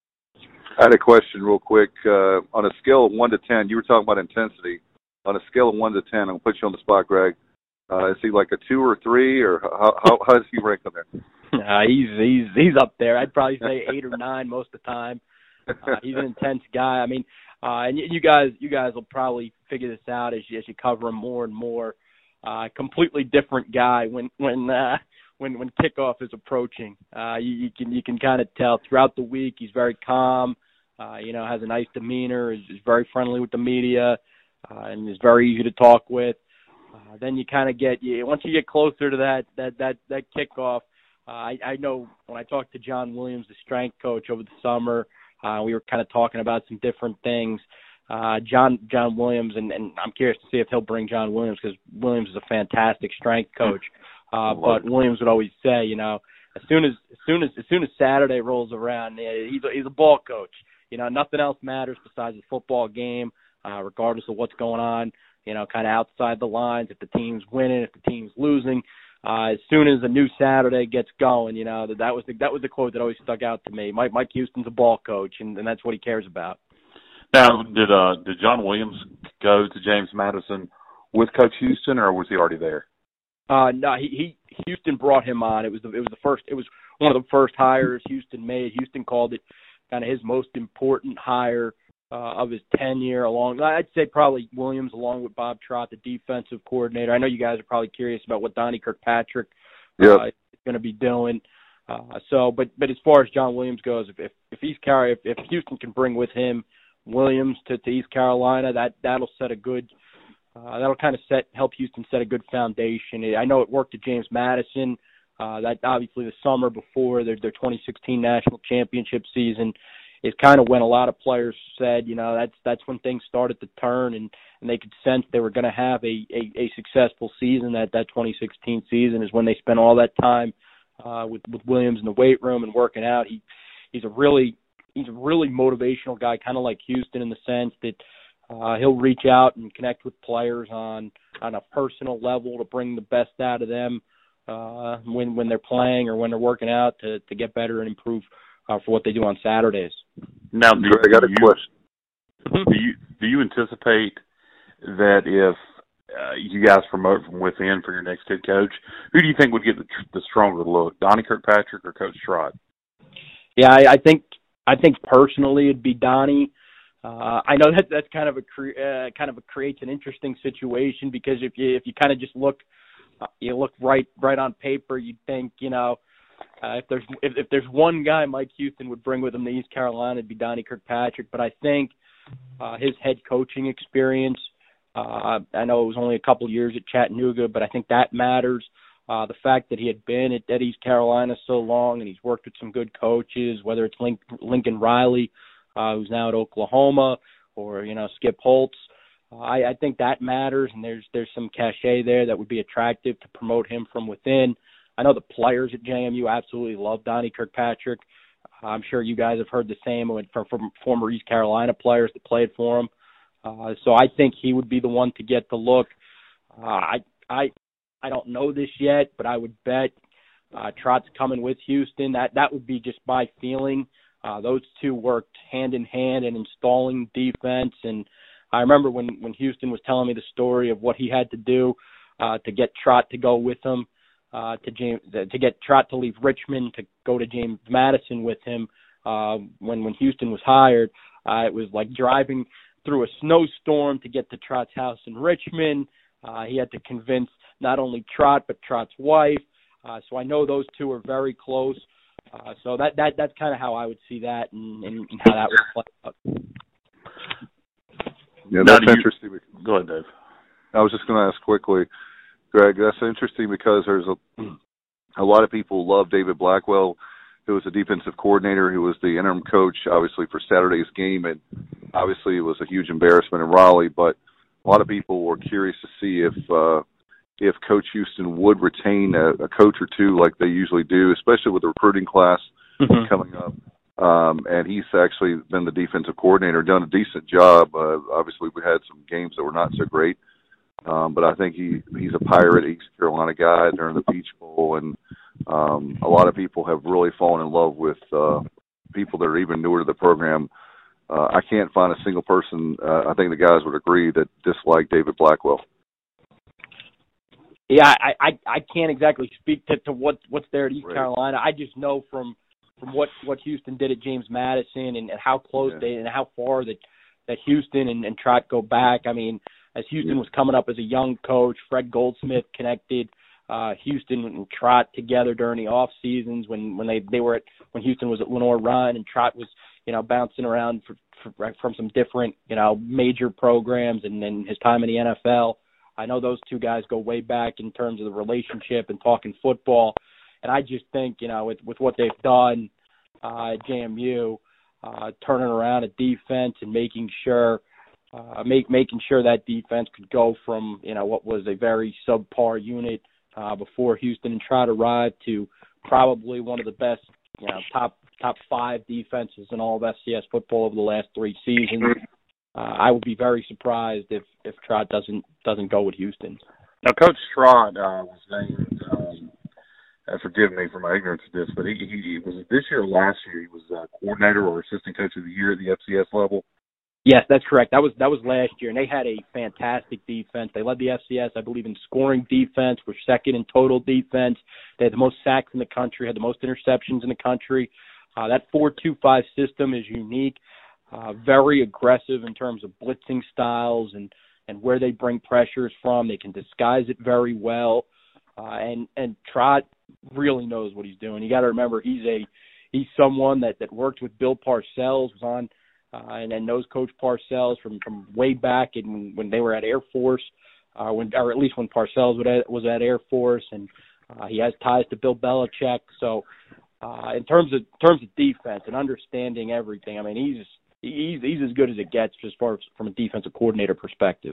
I had a question real quick. Uh, on a scale of one to ten, you were talking about intensity. On a scale of one to ten, I'm gonna put you on the spot, Greg. Uh, is he like a two or three, or how how, how does he rank on there? Uh, he's he's he's up there. I'd probably say eight or nine most of the time. Uh, he's an intense guy. I mean, uh, and you guys you guys will probably figure this out as you, as you cover him more and more. Uh, completely different guy when when uh, when when kickoff is approaching. Uh, you, you can you can kind of tell throughout the week. He's very calm. Uh, you know, has a nice demeanor. Is, is very friendly with the media. Uh, and is very easy to talk with. Uh, then you kind of get you, once you get closer to that that that that kickoff. Uh, I, I know when I talked to John Williams, the strength coach, over the summer, uh, we were kind of talking about some different things. Uh, John John Williams, and, and I'm curious to see if he'll bring John Williams, because Williams is a fantastic strength coach. Uh, but Williams would always say, you know, as soon as as soon as as soon as Saturday rolls around, he's a, he's a ball coach. You know, nothing else matters besides the football game. Uh, regardless of what's going on, you know, kind of outside the lines, if the team's winning, if the team's losing, uh, as soon as a new Saturday gets going, you know, that, that was the, that was the quote that always stuck out to me. Mike, Mike Houston's a ball coach, and, and that's what he cares about. Now, did uh, did John Williams go to James Madison with Coach Houston, or was he already there? Uh, no, he, he Houston brought him on. It was the, it was the first. It was one of the first hires Houston made. Houston called it kind of his most important hire Uh, of his tenure, along, I'd say probably Williams, along with Bob Trott, the defensive coordinator. I know you guys are probably curious about what Donnie Kirkpatrick yep. uh, is going to be doing. Uh, so, but but as far as John Williams goes, if if, if East Carolina, if, if Houston can bring with him Williams to, to East Carolina, that that'll set a good, uh, that'll kind of set help Houston set a good foundation. I know it worked at James Madison. Uh, that obviously the summer before their their twenty sixteen national championship season is kind of when a lot of players said, you know, that's that's when things started to turn, and, and they could sense they were going to have a, a, a successful season. That that twenty sixteen season is when they spent all that time uh, with with Williams in the weight room and working out. He he's a really he's a really motivational guy, kind of like Houston in the sense that Uh, he'll reach out and connect with players on, on a personal level to bring the best out of them uh, when when they're playing or when they're working out to, to get better and improve uh, for what they do on Saturdays. Now, do, I got a you, question. Do you do you anticipate that if uh, you guys promote from within for your next head coach, who do you think would get the, the stronger look, Donnie Kirkpatrick or Coach Trott? Yeah, I, I think I think personally it'd be Donnie. Uh, I know that that's kind of a cre- uh, kind of a creates an interesting situation because if you if you kind of just look uh, you look right right on paper, you'd think you know uh, if there's if, if there's one guy Mike Houston would bring with him to East Carolina, it'd be Donnie Kirkpatrick. But I think uh, his head coaching experience. Uh, I know it was only a couple of years at Chattanooga, but I think that matters. Uh, the fact that he had been at, at East Carolina so long and he's worked with some good coaches, whether it's Link, Lincoln Riley, uh, who's now at Oklahoma, or, you know, Skip Holtz, uh, I, I think that matters, and there's there's some cachet there that would be attractive to promote him from within. I know the players at J M U absolutely love Donnie Kirkpatrick. Uh, I'm sure you guys have heard the same from, from former East Carolina players that played for him. Uh, so I think he would be the one to get the look. Uh, I I I don't know this yet, but I would bet uh, Trott's coming with Houston. That that would be just my feeling. Uh, those two worked hand in hand in installing defense, and I remember when, when Houston was telling me the story of what he had to do uh, to get Trott to go with him, uh, to James to get Trott to leave Richmond to go to James Madison with him. Uh, when when Houston was hired, uh, it was like driving through a snowstorm to get to Trott's house in Richmond. Uh, he had to convince not only Trott but Trott's wife. Uh, so I know those two are very close. Uh, so that, that that's kind of how I would see that and, and, and how that would play out. Yeah, that's you, interesting. Go ahead, Dave. I was just going to ask quickly, Greg, that's interesting because there's a, a lot of people love David Blackwell, who was the defensive coordinator, who was the interim coach, obviously, for Saturday's game. And obviously it was a huge embarrassment in Raleigh, but a lot of people were curious to see if uh, if Coach Houston would retain a, a coach or two like they usually do, especially with the recruiting class mm-hmm. coming up. Um, and he's actually been the defensive coordinator, done a decent job. Uh, obviously, we had some games that were not so great, um, but I think he he's a Pirate East Carolina guy during the Peach Bowl, and um, a lot of people have really fallen in love with uh, people that are even newer to the program. Uh, I can't find a single person, uh, I think the guys would agree, that dislike David Blackwell. Yeah, I, I, I can't exactly speak to, to what, what's there at East right. Carolina. I just know from from what, what Houston did at James Madison and, and how close yeah. they and how far that, that Houston and, and Trott go back. I mean, as Houston yeah. was coming up as a young coach, Fred Goldsmith connected uh, Houston and Trott together during the off seasons when, when they, they were at when Houston was at Lenoir-Rhyne and Trott was, you know, bouncing around for, for, from some different, you know, major programs and then his time in the N F L. I know those two guys go way back in terms of the relationship and talking football. And I just think, you know, with, with what they've done uh, at J M U, uh, turning around a defense and making sure uh, make, making sure that defense could go from, you know, what was a very subpar unit uh, before Houston and Trott arrived to probably one of the best, you know, top top five defenses in all of F C S football over the last three seasons. Uh, I would be very surprised if, if Trott doesn't doesn't go with Houston. Now, Coach Trott uh, was named, um, uh, forgive me for my ignorance of this, but he, he, he was this year or last year, he was uh, coordinator or assistant coach of the year at the F C S level? Yes, that's correct. That was that was last year, and they had a fantastic defense. They led the F C S, I believe, in scoring defense, were second in total defense. They had the most sacks in the country, had the most interceptions in the country. Uh, that four two five system is unique. Uh, very aggressive in terms of blitzing styles and, and where they bring pressures from. They can disguise it very well. Uh, and, and Trott really knows what he's doing. You got to remember he's a he's someone that, that worked with Bill Parcells, was on uh, and, and knows Coach Parcells from, from way back in, when they were at Air Force, uh, when or at least when Parcells was at Air Force, and uh, he has ties to Bill Belichick. So uh, in terms of in terms of defense and understanding everything, I mean he's He's, he's as good as it gets as far as from a defensive coordinator perspective.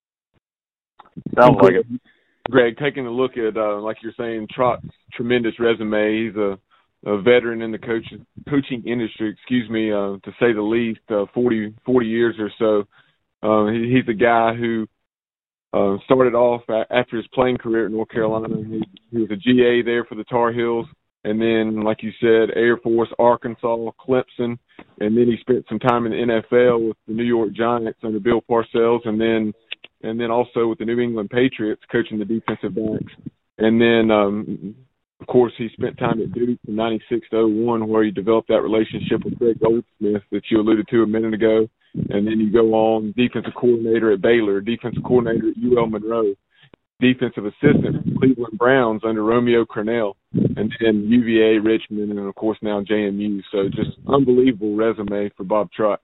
Sounds like it. Greg, taking a look at, uh, like you're saying, Trott's tremendous resume. He's a, a veteran in the coach, coaching industry, excuse me, uh, to say the least, uh, forty, forty years or so. Uh, he, he's a guy who uh, started off a- after his playing career at North Carolina. He, he was a G A there for the Tar Heels, and then, like you said, Air Force, Arkansas, Clemson, and then he spent some time in the N F L with the New York Giants under Bill Parcells, and then and then also with the New England Patriots coaching the defensive backs. And then, um, of course, he spent time at Duke from ninety-six to oh one, where he developed that relationship with Greg Goldsmith that you alluded to a minute ago. And then you go on defensive coordinator at Baylor, defensive coordinator at U L Monroe, defensive assistant for Cleveland Browns under Romeo Crennel, and then U V A, Richmond, and, of course, now J M U. So just unbelievable resume for Bob Trott.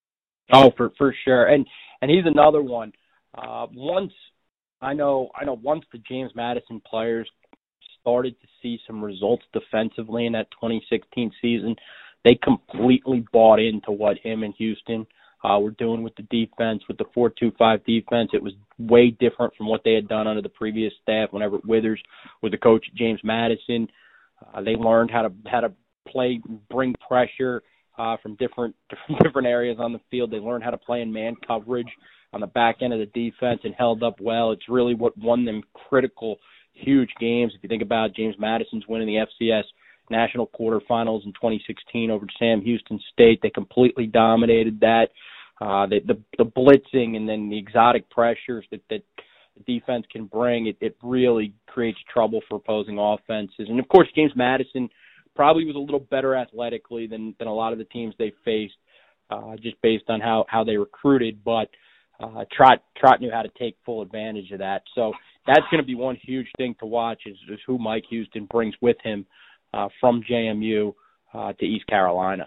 Oh, for for sure. And and he's another one. Uh, once I know I know once the James Madison players started to see some results defensively in that twenty sixteen season, they completely bought into what him and Houston uh, were doing with the defense, with the four two five defense. It was way different from what they had done under the previous staff when Everett Withers was the coach at James Madison. Uh, they learned how to how to play, bring pressure uh, from different different areas on the field. They learned how to play in man coverage on the back end of the defense and held up well. It's really what won them critical, huge games. If you think about James Madison's winning the F C S National Quarterfinals in twenty sixteen over Sam Houston State, they completely dominated that. Uh, the, the the blitzing and then the exotic pressures that, that the defense can bring, it, it really creates trouble for opposing offenses. And, of course, James Madison probably was a little better athletically than, than a lot of the teams they faced, uh, just based on how, how they recruited. But Uh, Trott, Trott knew how to take full advantage of that. So that's going to be one huge thing to watch is, is who Mike Houston brings with him uh, from J M U uh, to East Carolina.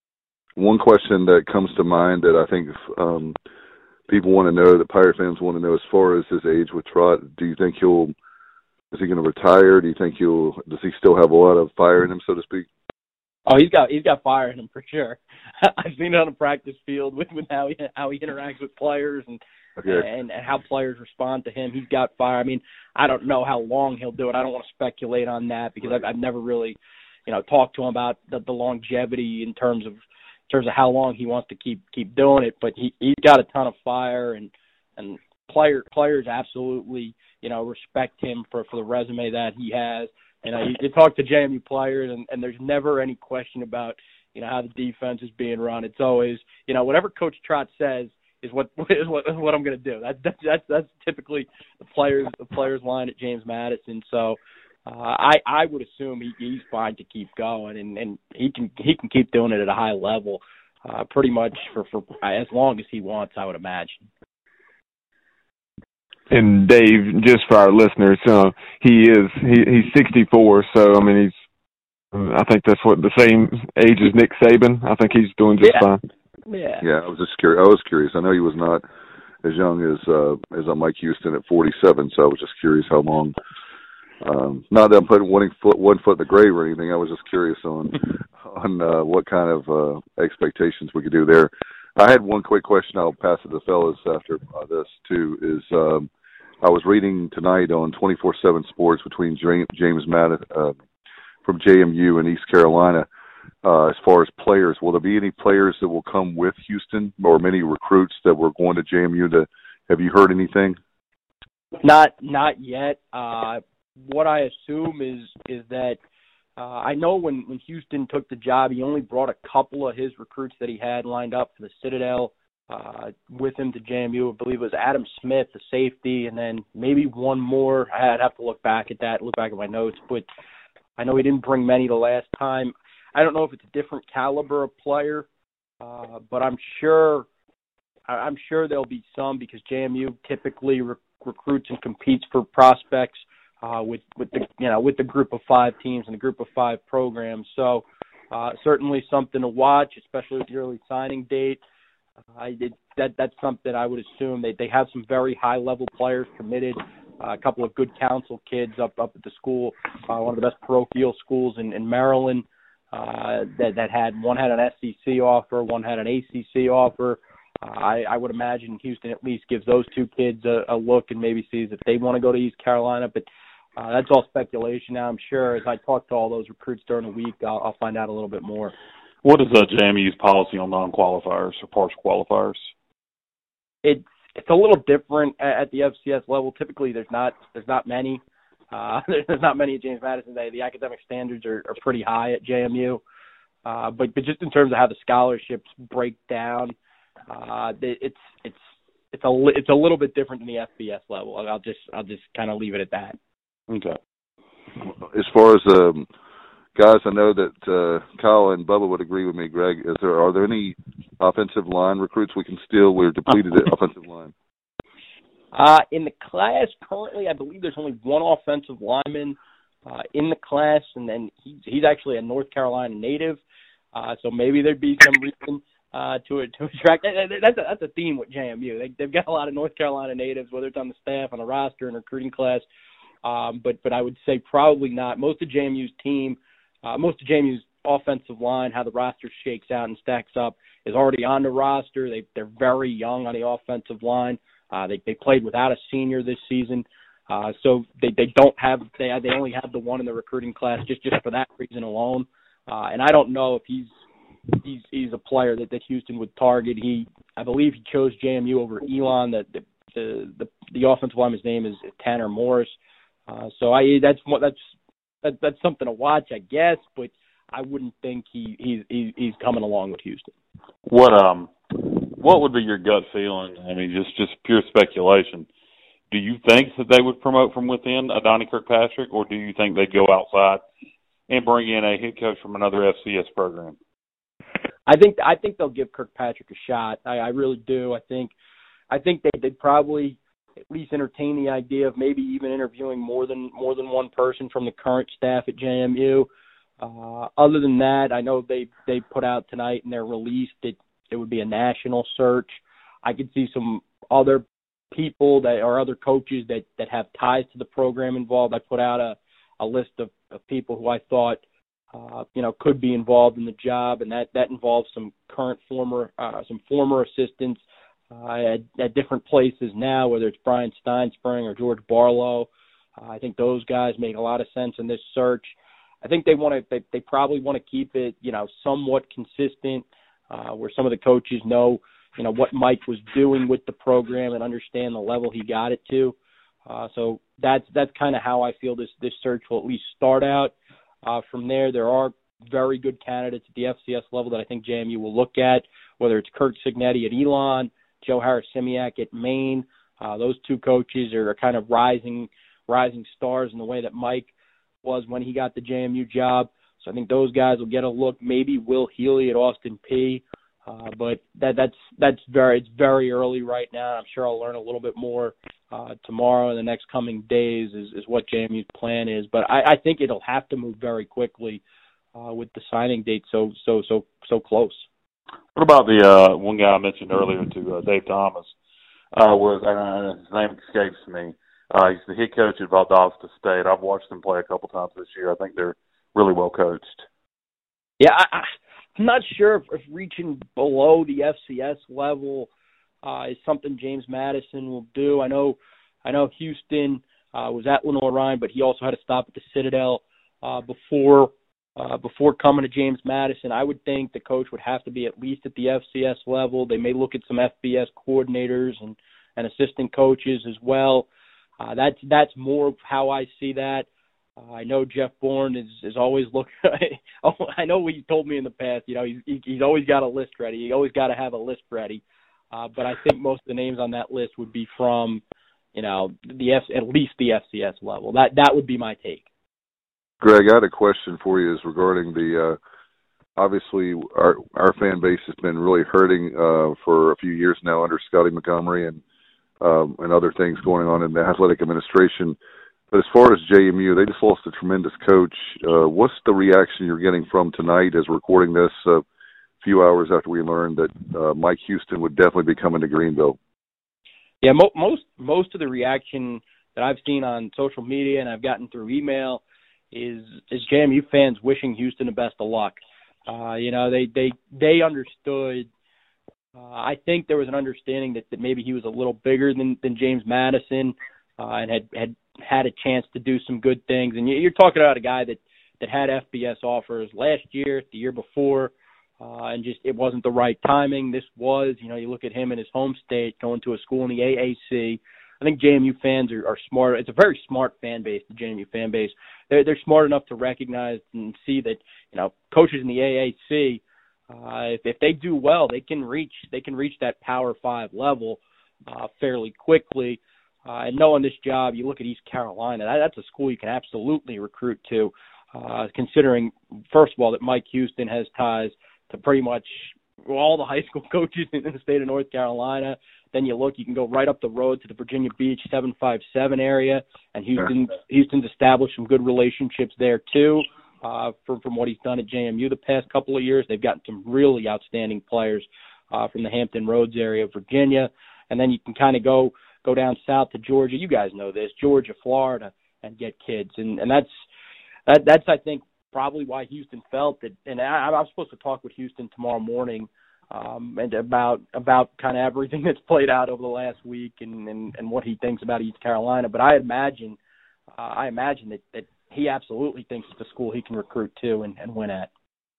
One question that comes to mind that I think um, people want to know, that Pirate fans want to know, as far as his age with Trott, do you think he'll, is he going to retire? Do you think he'll, does he still have a lot of fire in him, so to speak? Oh, he's got he's got fire in him for sure. I've seen it on the practice field with, with how he how he interacts with players and, okay. and and how players respond to him. He's got fire. I mean, I don't know how long he'll do it. I don't want to speculate on that because right. I've, I've never really, you know, talked to him about the, the longevity in terms of in terms of how long he wants to keep keep doing it. But he he's got a ton of fire, and and player players absolutely, you know, respect him for for the resume that he has. And uh, you, you talk to J M U players, and, and there's never any question about, you know, how the defense is being run. It's always, you know, whatever Coach Trott says is what is what, is what I'm going to do. That, that, that's that's typically the players the players line at James Madison. So uh, I I would assume he, he's fine to keep going, and, and he can he can keep doing it at a high level, uh, pretty much for, for as long as he wants, I would imagine. And Dave, just for our listeners, uh, he is he, he's sixty-four, so I mean he's I think that's what the same age as Nick Saban. I think he's doing just yeah. fine. Yeah, yeah. I was just curious. I was curious. I know he was not as young as uh, as uh, Mike Houston at forty-seven, so I was just curious how long. Um, not that I'm putting one foot one foot in the grave or anything. I was just curious on on uh, what kind of uh, expectations we could do there. I had one quick question. I'll pass it to the fellas after uh, this, too, is um, I was reading tonight on twenty-four seven Sports between James Madison uh, from J M U and East Carolina uh, as far as players. Will there be any players that will come with Houston or many recruits that were going to J M U? To, have you heard anything? Not not yet. Uh, what I assume is is that Uh, I know when, when Houston took the job, he only brought a couple of his recruits that he had lined up for the Citadel uh, with him to J M U. I believe it was Adam Smith, the safety, and then maybe one more. I'd have to look back at that, look back at my notes. But I know he didn't bring many the last time. I don't know if it's a different caliber of player, uh, but I'm sure I'm sure there'll be some because J M U typically re- recruits and competes for prospects Uh, with with the you know with the group of five teams and the group of five programs, so uh, certainly something to watch, especially with the early signing date. Uh, I did that. That's something I would assume they they have some very high level players committed. Uh, a couple of good council kids up up at the school, uh, one of the best parochial schools in, in Maryland. Uh, that that had one had an S E C offer, one had an A C C offer. Uh, I, I would imagine Houston at least gives those two kids a, a look and maybe sees if they want to go to East Carolina, but. Uh, that's all speculation now. I'm sure as I talk to all those recruits during the week, I'll, I'll find out a little bit more. What is uh, J M U's policy on non-qualifiers or partial qualifiers? it's it's a little different at, at the F C S level. Typically, there's not there's not many. Uh, there's not many at James Madison. The, the academic standards are, are pretty high at J M U. Uh, but, but just in terms of how the scholarships break down, uh, it's it's it's a it's a little bit different than the F B S level. I'll just I'll just kind of leave it at that. Okay. As far as um, guys, I know that uh, Kyle and Bubba would agree with me. Greg, is there are there any offensive line recruits we can steal? We're depleted at offensive line. Uh, in the class currently, I believe there's only one offensive lineman uh, in the class, and then he's, he's actually a North Carolina native. Uh, so maybe there'd be some reason uh, to to attract. That's a, that's a theme with J M U. They, they've got a lot of North Carolina natives, whether it's on the staff, on the roster, in the recruiting class. Um, but but I would say probably not. Most of J M U's team, uh, most of J M U's offensive line, how the roster shakes out and stacks up, is already on the roster. They they're very young on the offensive line. Uh, they they played without a senior this season, uh, so they they don't have they they only have the one in the recruiting class just just for that reason alone. Uh, and I don't know if he's he's he's a player that, that Houston would target. He I believe he chose J M U over Elon. That the the the, the offensive lineman's name is Tanner Morris. Uh, so I that's what that's that, that's something to watch, I guess. But I wouldn't think he he's he, he's coming along with Houston. What um what would be your gut feeling? I mean, just just pure speculation. Do you think that they would promote from within a Donnie Kirkpatrick, or do you think they'd go outside and bring in a head coach from another F C S program? I think I think they'll give Kirkpatrick a shot. I, I really do. I think I think they, they'd probably at least entertain the idea of maybe even interviewing more than more than one person from the current staff at J M U. Uh, other than that, I know they they put out tonight in their release that it would be a national search. I could see some other people that or other coaches that, that have ties to the program involved. I put out a, a list of, of people who I thought uh, you know could be involved in the job, and that, that involves some current former uh, some former assistants uh, at, at different places now, whether it's Brian Steinspring or George Barlow. Uh, I think those guys make a lot of sense in this search. I think they want to. They, they probably want to keep it, you know, somewhat consistent, uh, where some of the coaches know, you know, what Mike was doing with the program and understand the level he got it to. Uh, so that's that's kind of how I feel this this search will at least start out. Uh, from there, there are very good candidates at the F C S level that I think J M U will look at, whether it's Kurt Signetti at Elon, Joe Harris-Simiak at Maine. Uh, those two coaches are kind of rising rising stars in the way that Mike was when he got the J M U job. So I think those guys will get a look. Maybe Will Healy at Austin Peay. Uh, but that that's that's very it's very early right now. I'm sure I'll learn a little bit more uh, tomorrow and the next coming days is, is what J M U's plan is. But I, I think it'll have to move very quickly uh, with the signing date so so so so close. What about the uh, one guy I mentioned earlier to uh, Dave Thomas? Uh, was uh, his name escapes me. Uh, he's the head coach at Valdosta State. I've watched them play a couple times this year. I think they're really well coached. Yeah, I, I'm not sure if, if reaching below the F C S level uh, is something James Madison will do. I know, I know Houston uh, was at Lenoir-Rhyne, but he also had to stop at the Citadel uh, before uh, before coming to James Madison. I would think the coach would have to be at least at the F C S level. They may look at some F B S coordinators and, and assistant coaches as well. Uh, that's that's more of how I see that. Uh, I know Jeff Bourne is, is always looking. I know what you told me in the past. You know, he's he's always got a list ready. You always got to have a list ready. Uh, but I think most of the names on that list would be from, you know, the F, at least the F C S level. That that would be my take. Greg, I had a question for you. Is regarding the uh, obviously our our fan base has been really hurting uh, for a few years now under Scotty Montgomery and. Um, and other things going on in the athletic administration. But as far as J M U, they just lost a tremendous coach. Uh, what's the reaction you're getting from tonight as we're recording this a uh, few hours after we learned that uh, Mike Houston would definitely be coming to Greenville? Yeah, mo- most most of the reaction that I've seen on social media and I've gotten through email is is J M U fans wishing Houston the best of luck. Uh, you know, they, they, they understood. Uh, I think there was an understanding that, that maybe he was a little bigger than, than James Madison uh, and had, had had a chance to do some good things. And you're talking about a guy that, that had F B S offers last year, the year before. uh, and just it wasn't the right timing. This was, you know, you look at him in his home state going to a school in the A A C. I think J M U fans are, are smart. It's a very smart fan base, the J M U fan base. They're, they're smart enough to recognize and see that, you know, coaches in the A A C, uh, if, if they do well, they can reach they can reach that Power Five level uh, fairly quickly. Uh, and knowing this job, you look at East Carolina, that, that's a school you can absolutely recruit to, uh, considering, first of all, that Mike Houston has ties to pretty much all the high school coaches in the state of North Carolina. Then you look, you can go right up the road to the Virginia Beach seven five seven area, and Houston Houston's established some good relationships there too. Uh, from from what he's done at J M U the past couple of years, they've gotten some really outstanding players uh, from the Hampton Roads area of Virginia, and then you can kind of go go down south to Georgia. You guys know this, Georgia, Florida, and get kids, and and that's that, that's I think probably why Houston felt that. And I, I'm supposed to talk with Houston tomorrow morning. Um, and about about kind of everything that's played out over the last week and, and, and what he thinks about East Carolina. But I imagine uh, I imagine that, that he absolutely thinks it's a school he can recruit to and, and win at.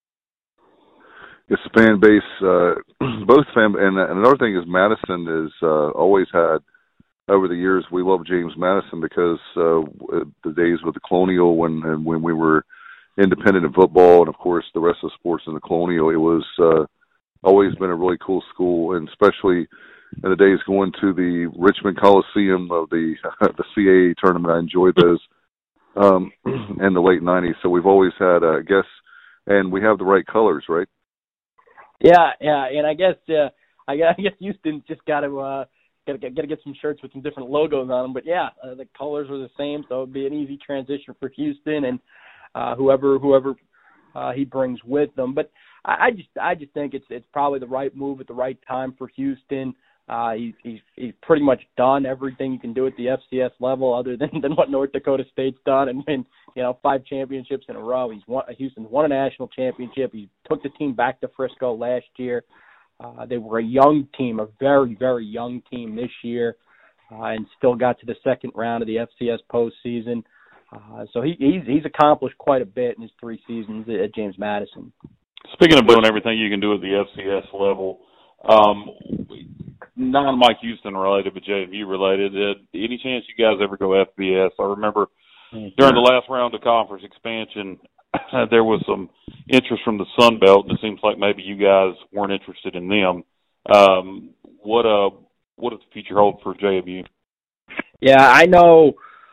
It's a fan base, uh, both fan, and, and another thing is Madison has uh, always had, over the years, we love James Madison because uh, the days with the Colonial when and when we were independent in football and, of course, the rest of the sports in the Colonial, it was uh, – always been a really cool school, and especially in the days going to the Richmond Coliseum of the the C A A tournament. I enjoyed those um, in the late nineties. So we've always had, uh, I guess, and we have the right colors, right? Yeah, yeah, and I guess uh, I guess, I guess Houston's just got to uh, got to get some shirts with some different logos on them. But yeah, uh, the colors are the same, so it'd be an easy transition for Houston and uh, whoever whoever uh, he brings with them. But I just I just think it's it's probably the right move at the right time for Houston. Uh, he's he's he's pretty much done everything you can do at the F C S level, other than, than what North Dakota State's done, and win you know five championships in a row. He's won Houston's won a national championship. He took the team back to Frisco last year. Uh, they were a young team, a very very young team this year, uh, and still got to the second round of the F C S postseason. Uh, so he he's he's accomplished quite a bit in his three seasons at James Madison. Speaking of doing everything you can do at the F C S level, um, non-Mike Houston related, but J M U related, uh, any chance you guys ever go F B S? I remember during the last round of conference expansion, there was some interest from the Sun Belt, and it seems like maybe you guys weren't interested in them. Um, what uh, what does the future hold for J M U? Yeah, I know.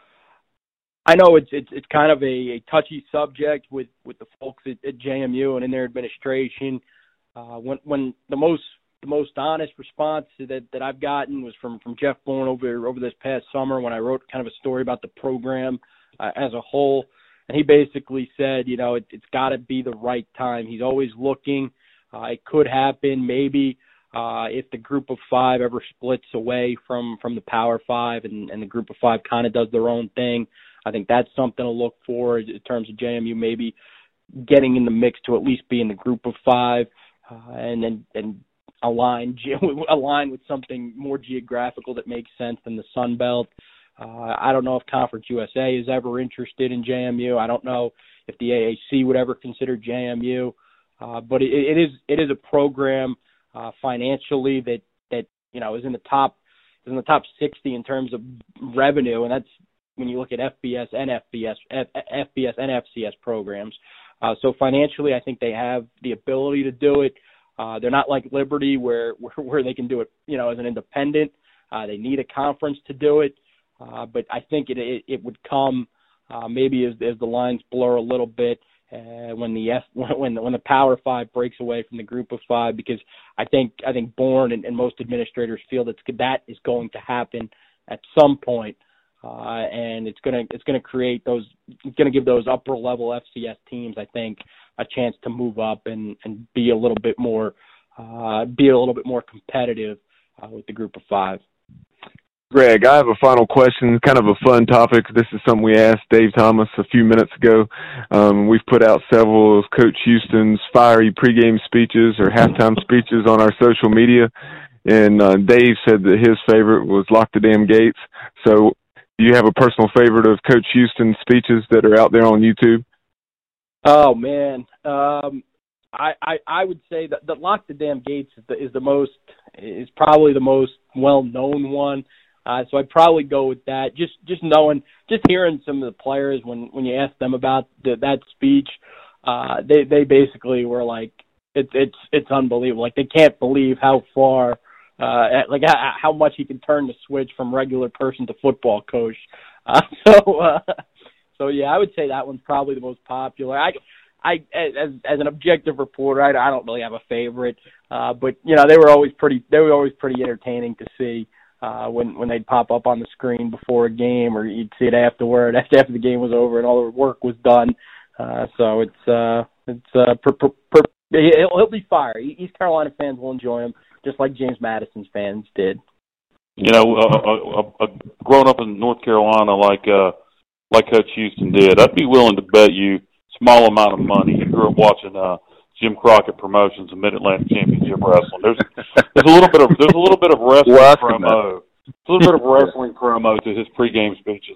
I know it's it's it's kind of a, a touchy subject with, with the folks at, at J M U and in their administration. Uh, when when the most the most honest response that, that I've gotten was from, from Jeff Bourne over over this past summer when I wrote kind of a story about the program uh, as a whole, and he basically said, you know, it, it's got to be the right time. He's always looking. Uh, it could happen maybe uh, if the Group of Five ever splits away from, from the Power Five and, and the Group of Five kind of does their own thing. I think that's something to look for in terms of J M U maybe getting in the mix to at least be in the Group of Five, uh, and then and align align with something more geographical that makes sense than the Sun Belt. Uh, I don't know if Conference U S A is ever interested in J M U. I don't know if the A A C would ever consider J M U, uh, but it, it is it is a program uh, financially that that you know is in the top is in the top sixty in terms of revenue, and that's when you look at F B S and F B S, F, FBS and F C S programs. Uh, so financially, I think they have the ability to do it. Uh, they're not like Liberty where, where where they can do it, you know, as an independent. Uh, they need a conference to do it. Uh, but I think it it, it would come uh, maybe as, as the lines blur a little bit uh, when the F, when the, when the Power Five breaks away from the Group of Five, because I think I think Bourne and, and most administrators feel that that is going to happen at some point. Uh, and it's gonna it's gonna create those it's gonna give those upper level F C S teams, I think, a chance to move up and, and be a little bit more uh, be a little bit more competitive uh, with the Group of Five. Greg, I have a final question, kind of a fun topic. This is something we asked Dave Thomas a few minutes ago. Um, we've put out several of Coach Houston's fiery pregame speeches or halftime speeches on our social media, and uh, Dave said that his favorite was Lock the Damn Gates. So do you have a personal favorite of Coach Houston's speeches that are out there on YouTube? Oh, man. Um, I, I, I would say that the Lock the Damn Gates is the, is the most is probably the most well known one. Uh, so I'd probably go with that. Just just knowing, just hearing some of the players when, when you ask them about the, that speech, uh, they they basically were like, it's it's it's unbelievable. Like they can't believe how far, uh, like how, how much he can turn the switch from regular person to football coach. Uh, so uh, so yeah, I would say that one's probably the most popular. I. I, as as an objective reporter, I, I don't really have a favorite, uh, but you know they were always pretty they were always pretty entertaining to see uh, when when they'd pop up on the screen before a game, or you'd see it afterward after after the game was over and all the work was done. Uh, so it's uh, it's uh, per, per, per, he'll, he'll be fire. East Carolina fans will enjoy him just like James Madison's fans did. You know, uh, uh, uh, growing up in North Carolina like uh, like Coach Houston did, I'd be willing to bet you small amount of money. You grew up watching uh, Jim Crockett Promotions and Mid Atlantic Championship Wrestling. There's there's a little bit of there's a little bit of wrestling well, promo. A little bit of wrestling promo to his pregame speeches.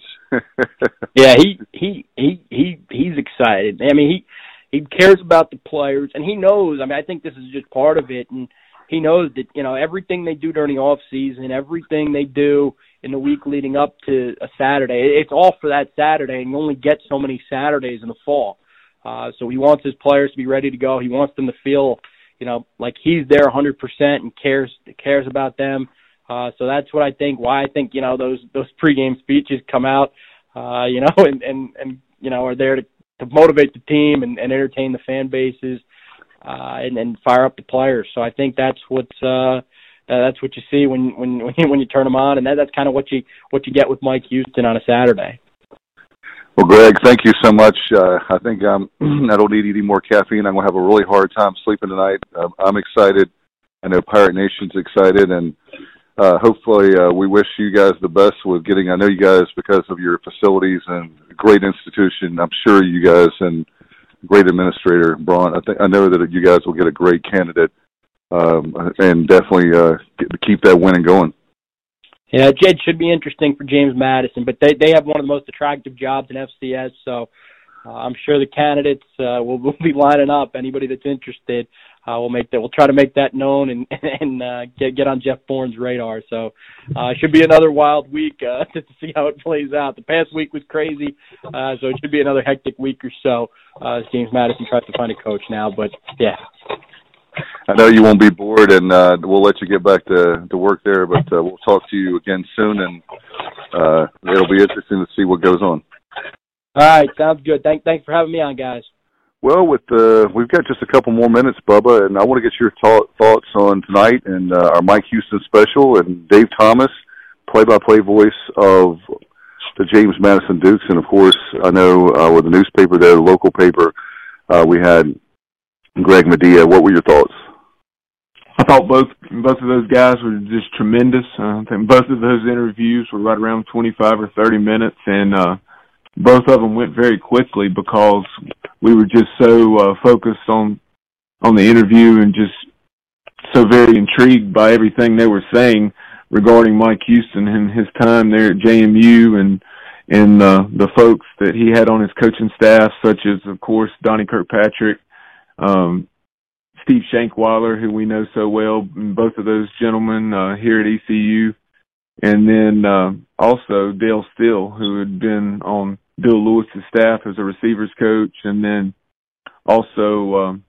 Yeah, he he he he he's excited. I mean, he he cares about the players, and he knows. I mean, I think this is just part of it, and he knows that you know everything they do during the off season, everything they do in the week leading up to a Saturday, it's all for that Saturday, and you only get so many Saturdays in the fall. Uh, so he wants his players to be ready to go. He wants them to feel, you know, like he's there one hundred percent and cares cares about them. Uh, so that's what I think. Why I think you know those those pregame speeches come out, uh, you know, and, and, and you know are there to, to motivate the team and, and entertain the fan bases, uh, and, and fire up the players. So I think that's what's uh, that's what you see when when when you, when you turn them on, and that, that's kind of what you what you get with Mike Houston on a Saturday. Well, Greg, thank you so much. Uh, I think um, I don't need any more caffeine. I'm going to have a really hard time sleeping tonight. Uh, I'm excited. I know Pirate Nation's excited, and uh, hopefully uh, we wish you guys the best with getting, I know you guys, because of your facilities and great institution, I'm sure you guys and great administrator, Braun, I think I know that you guys will get a great candidate um, and definitely uh, get, keep that winning going. Yeah, Jed should be interesting for James Madison, but they they have one of the most attractive jobs in F C S, so uh, I'm sure the candidates uh, will, will be lining up. Anybody that's interested, uh, we'll make that. We'll try to make that known and and uh, get get on Jeff Bourne's radar. So uh, it should be another wild week uh, to see how it plays out. The past week was crazy, uh, so it should be another hectic week or so uh, as James Madison tries to find a coach now. But yeah. I know you won't be bored, and uh, we'll let you get back to, to work there, but uh, we'll talk to you again soon, and uh, it'll be interesting to see what goes on. All right, sounds good. Thank, thanks for having me on, guys. Well, with uh, we've got just a couple more minutes, Bubba, and I want to get your th- thoughts on tonight and uh, our Mike Houston special, and Dave Thomas, play-by-play voice of the James Madison Dukes, and, of course, I know uh, with the newspaper there, the local paper, uh, we had Greg Medea. What were your thoughts? I thought both both of those guys were just tremendous. Uh, I think both of those interviews were right around twenty-five or thirty minutes, and uh, both of them went very quickly because we were just so uh, focused on on the interview and just so very intrigued by everything they were saying regarding Mike Houston and his time there at J M U and and uh, the folks that he had on his coaching staff, such as, of course, Donnie Kirkpatrick, Um, Steve Shankweiler, who we know so well, both of those gentlemen uh, here at E C U, and then uh, also Dale Steele, who had been on Bill Lewis's staff as a receivers coach, and then also, um,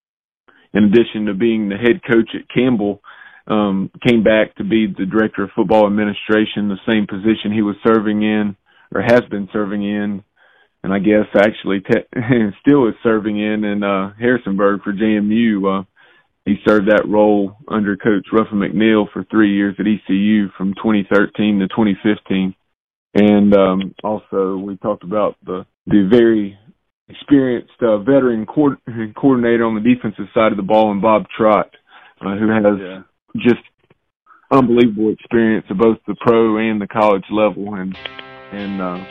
in addition to being the head coach at Campbell, um, came back to be the director of football administration, the same position he was serving in, or has been serving in, and I guess actually te- still is serving in in uh, Harrisonburg for J M U. Uh, he served that role under Coach Ruffin McNeil for three years at E C U from twenty thirteen to twenty fifteen. And um, also we talked about the, the very experienced uh, veteran co- coordinator on the defensive side of the ball, and Bob Trott, uh, who has yeah. just unbelievable experience at both the pro and the college level, and and uh,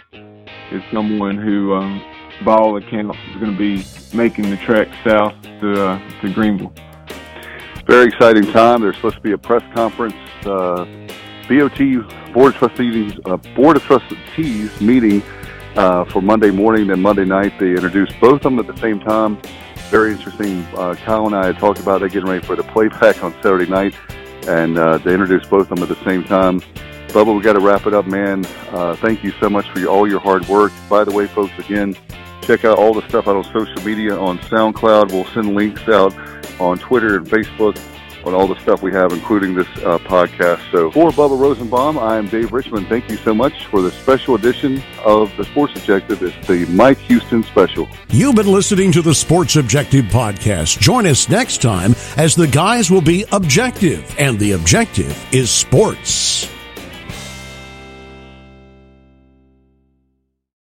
is someone who, um, by all accounts, is going to be making the trek south to uh, to Greenville. Very exciting time. There's supposed to be a press conference. Uh, B O T Board of Trustees uh, Board of Trustees meeting uh, for Monday morning and Monday night. They introduced both of them at the same time. very interesting. Uh, Kyle and I had talked about it, getting ready for the playback on Saturday night, and uh, they introduced both of them at the same time. Bubba, we got to wrap it up, man. Uh, thank you so much for your, all your hard work. By the way, folks, again, check out all the stuff out on social media, on SoundCloud. We'll send links out on Twitter and Facebook on all the stuff we have, including this uh, podcast. So for Bubba Rosenbaum, I am Dave Richmond. Thank you so much for the special edition of the Sports Objective. It's the Mike Houston Special. You've been listening to the Sports Objective podcast. Join us next time as the guys will be objective, and the objective is sports.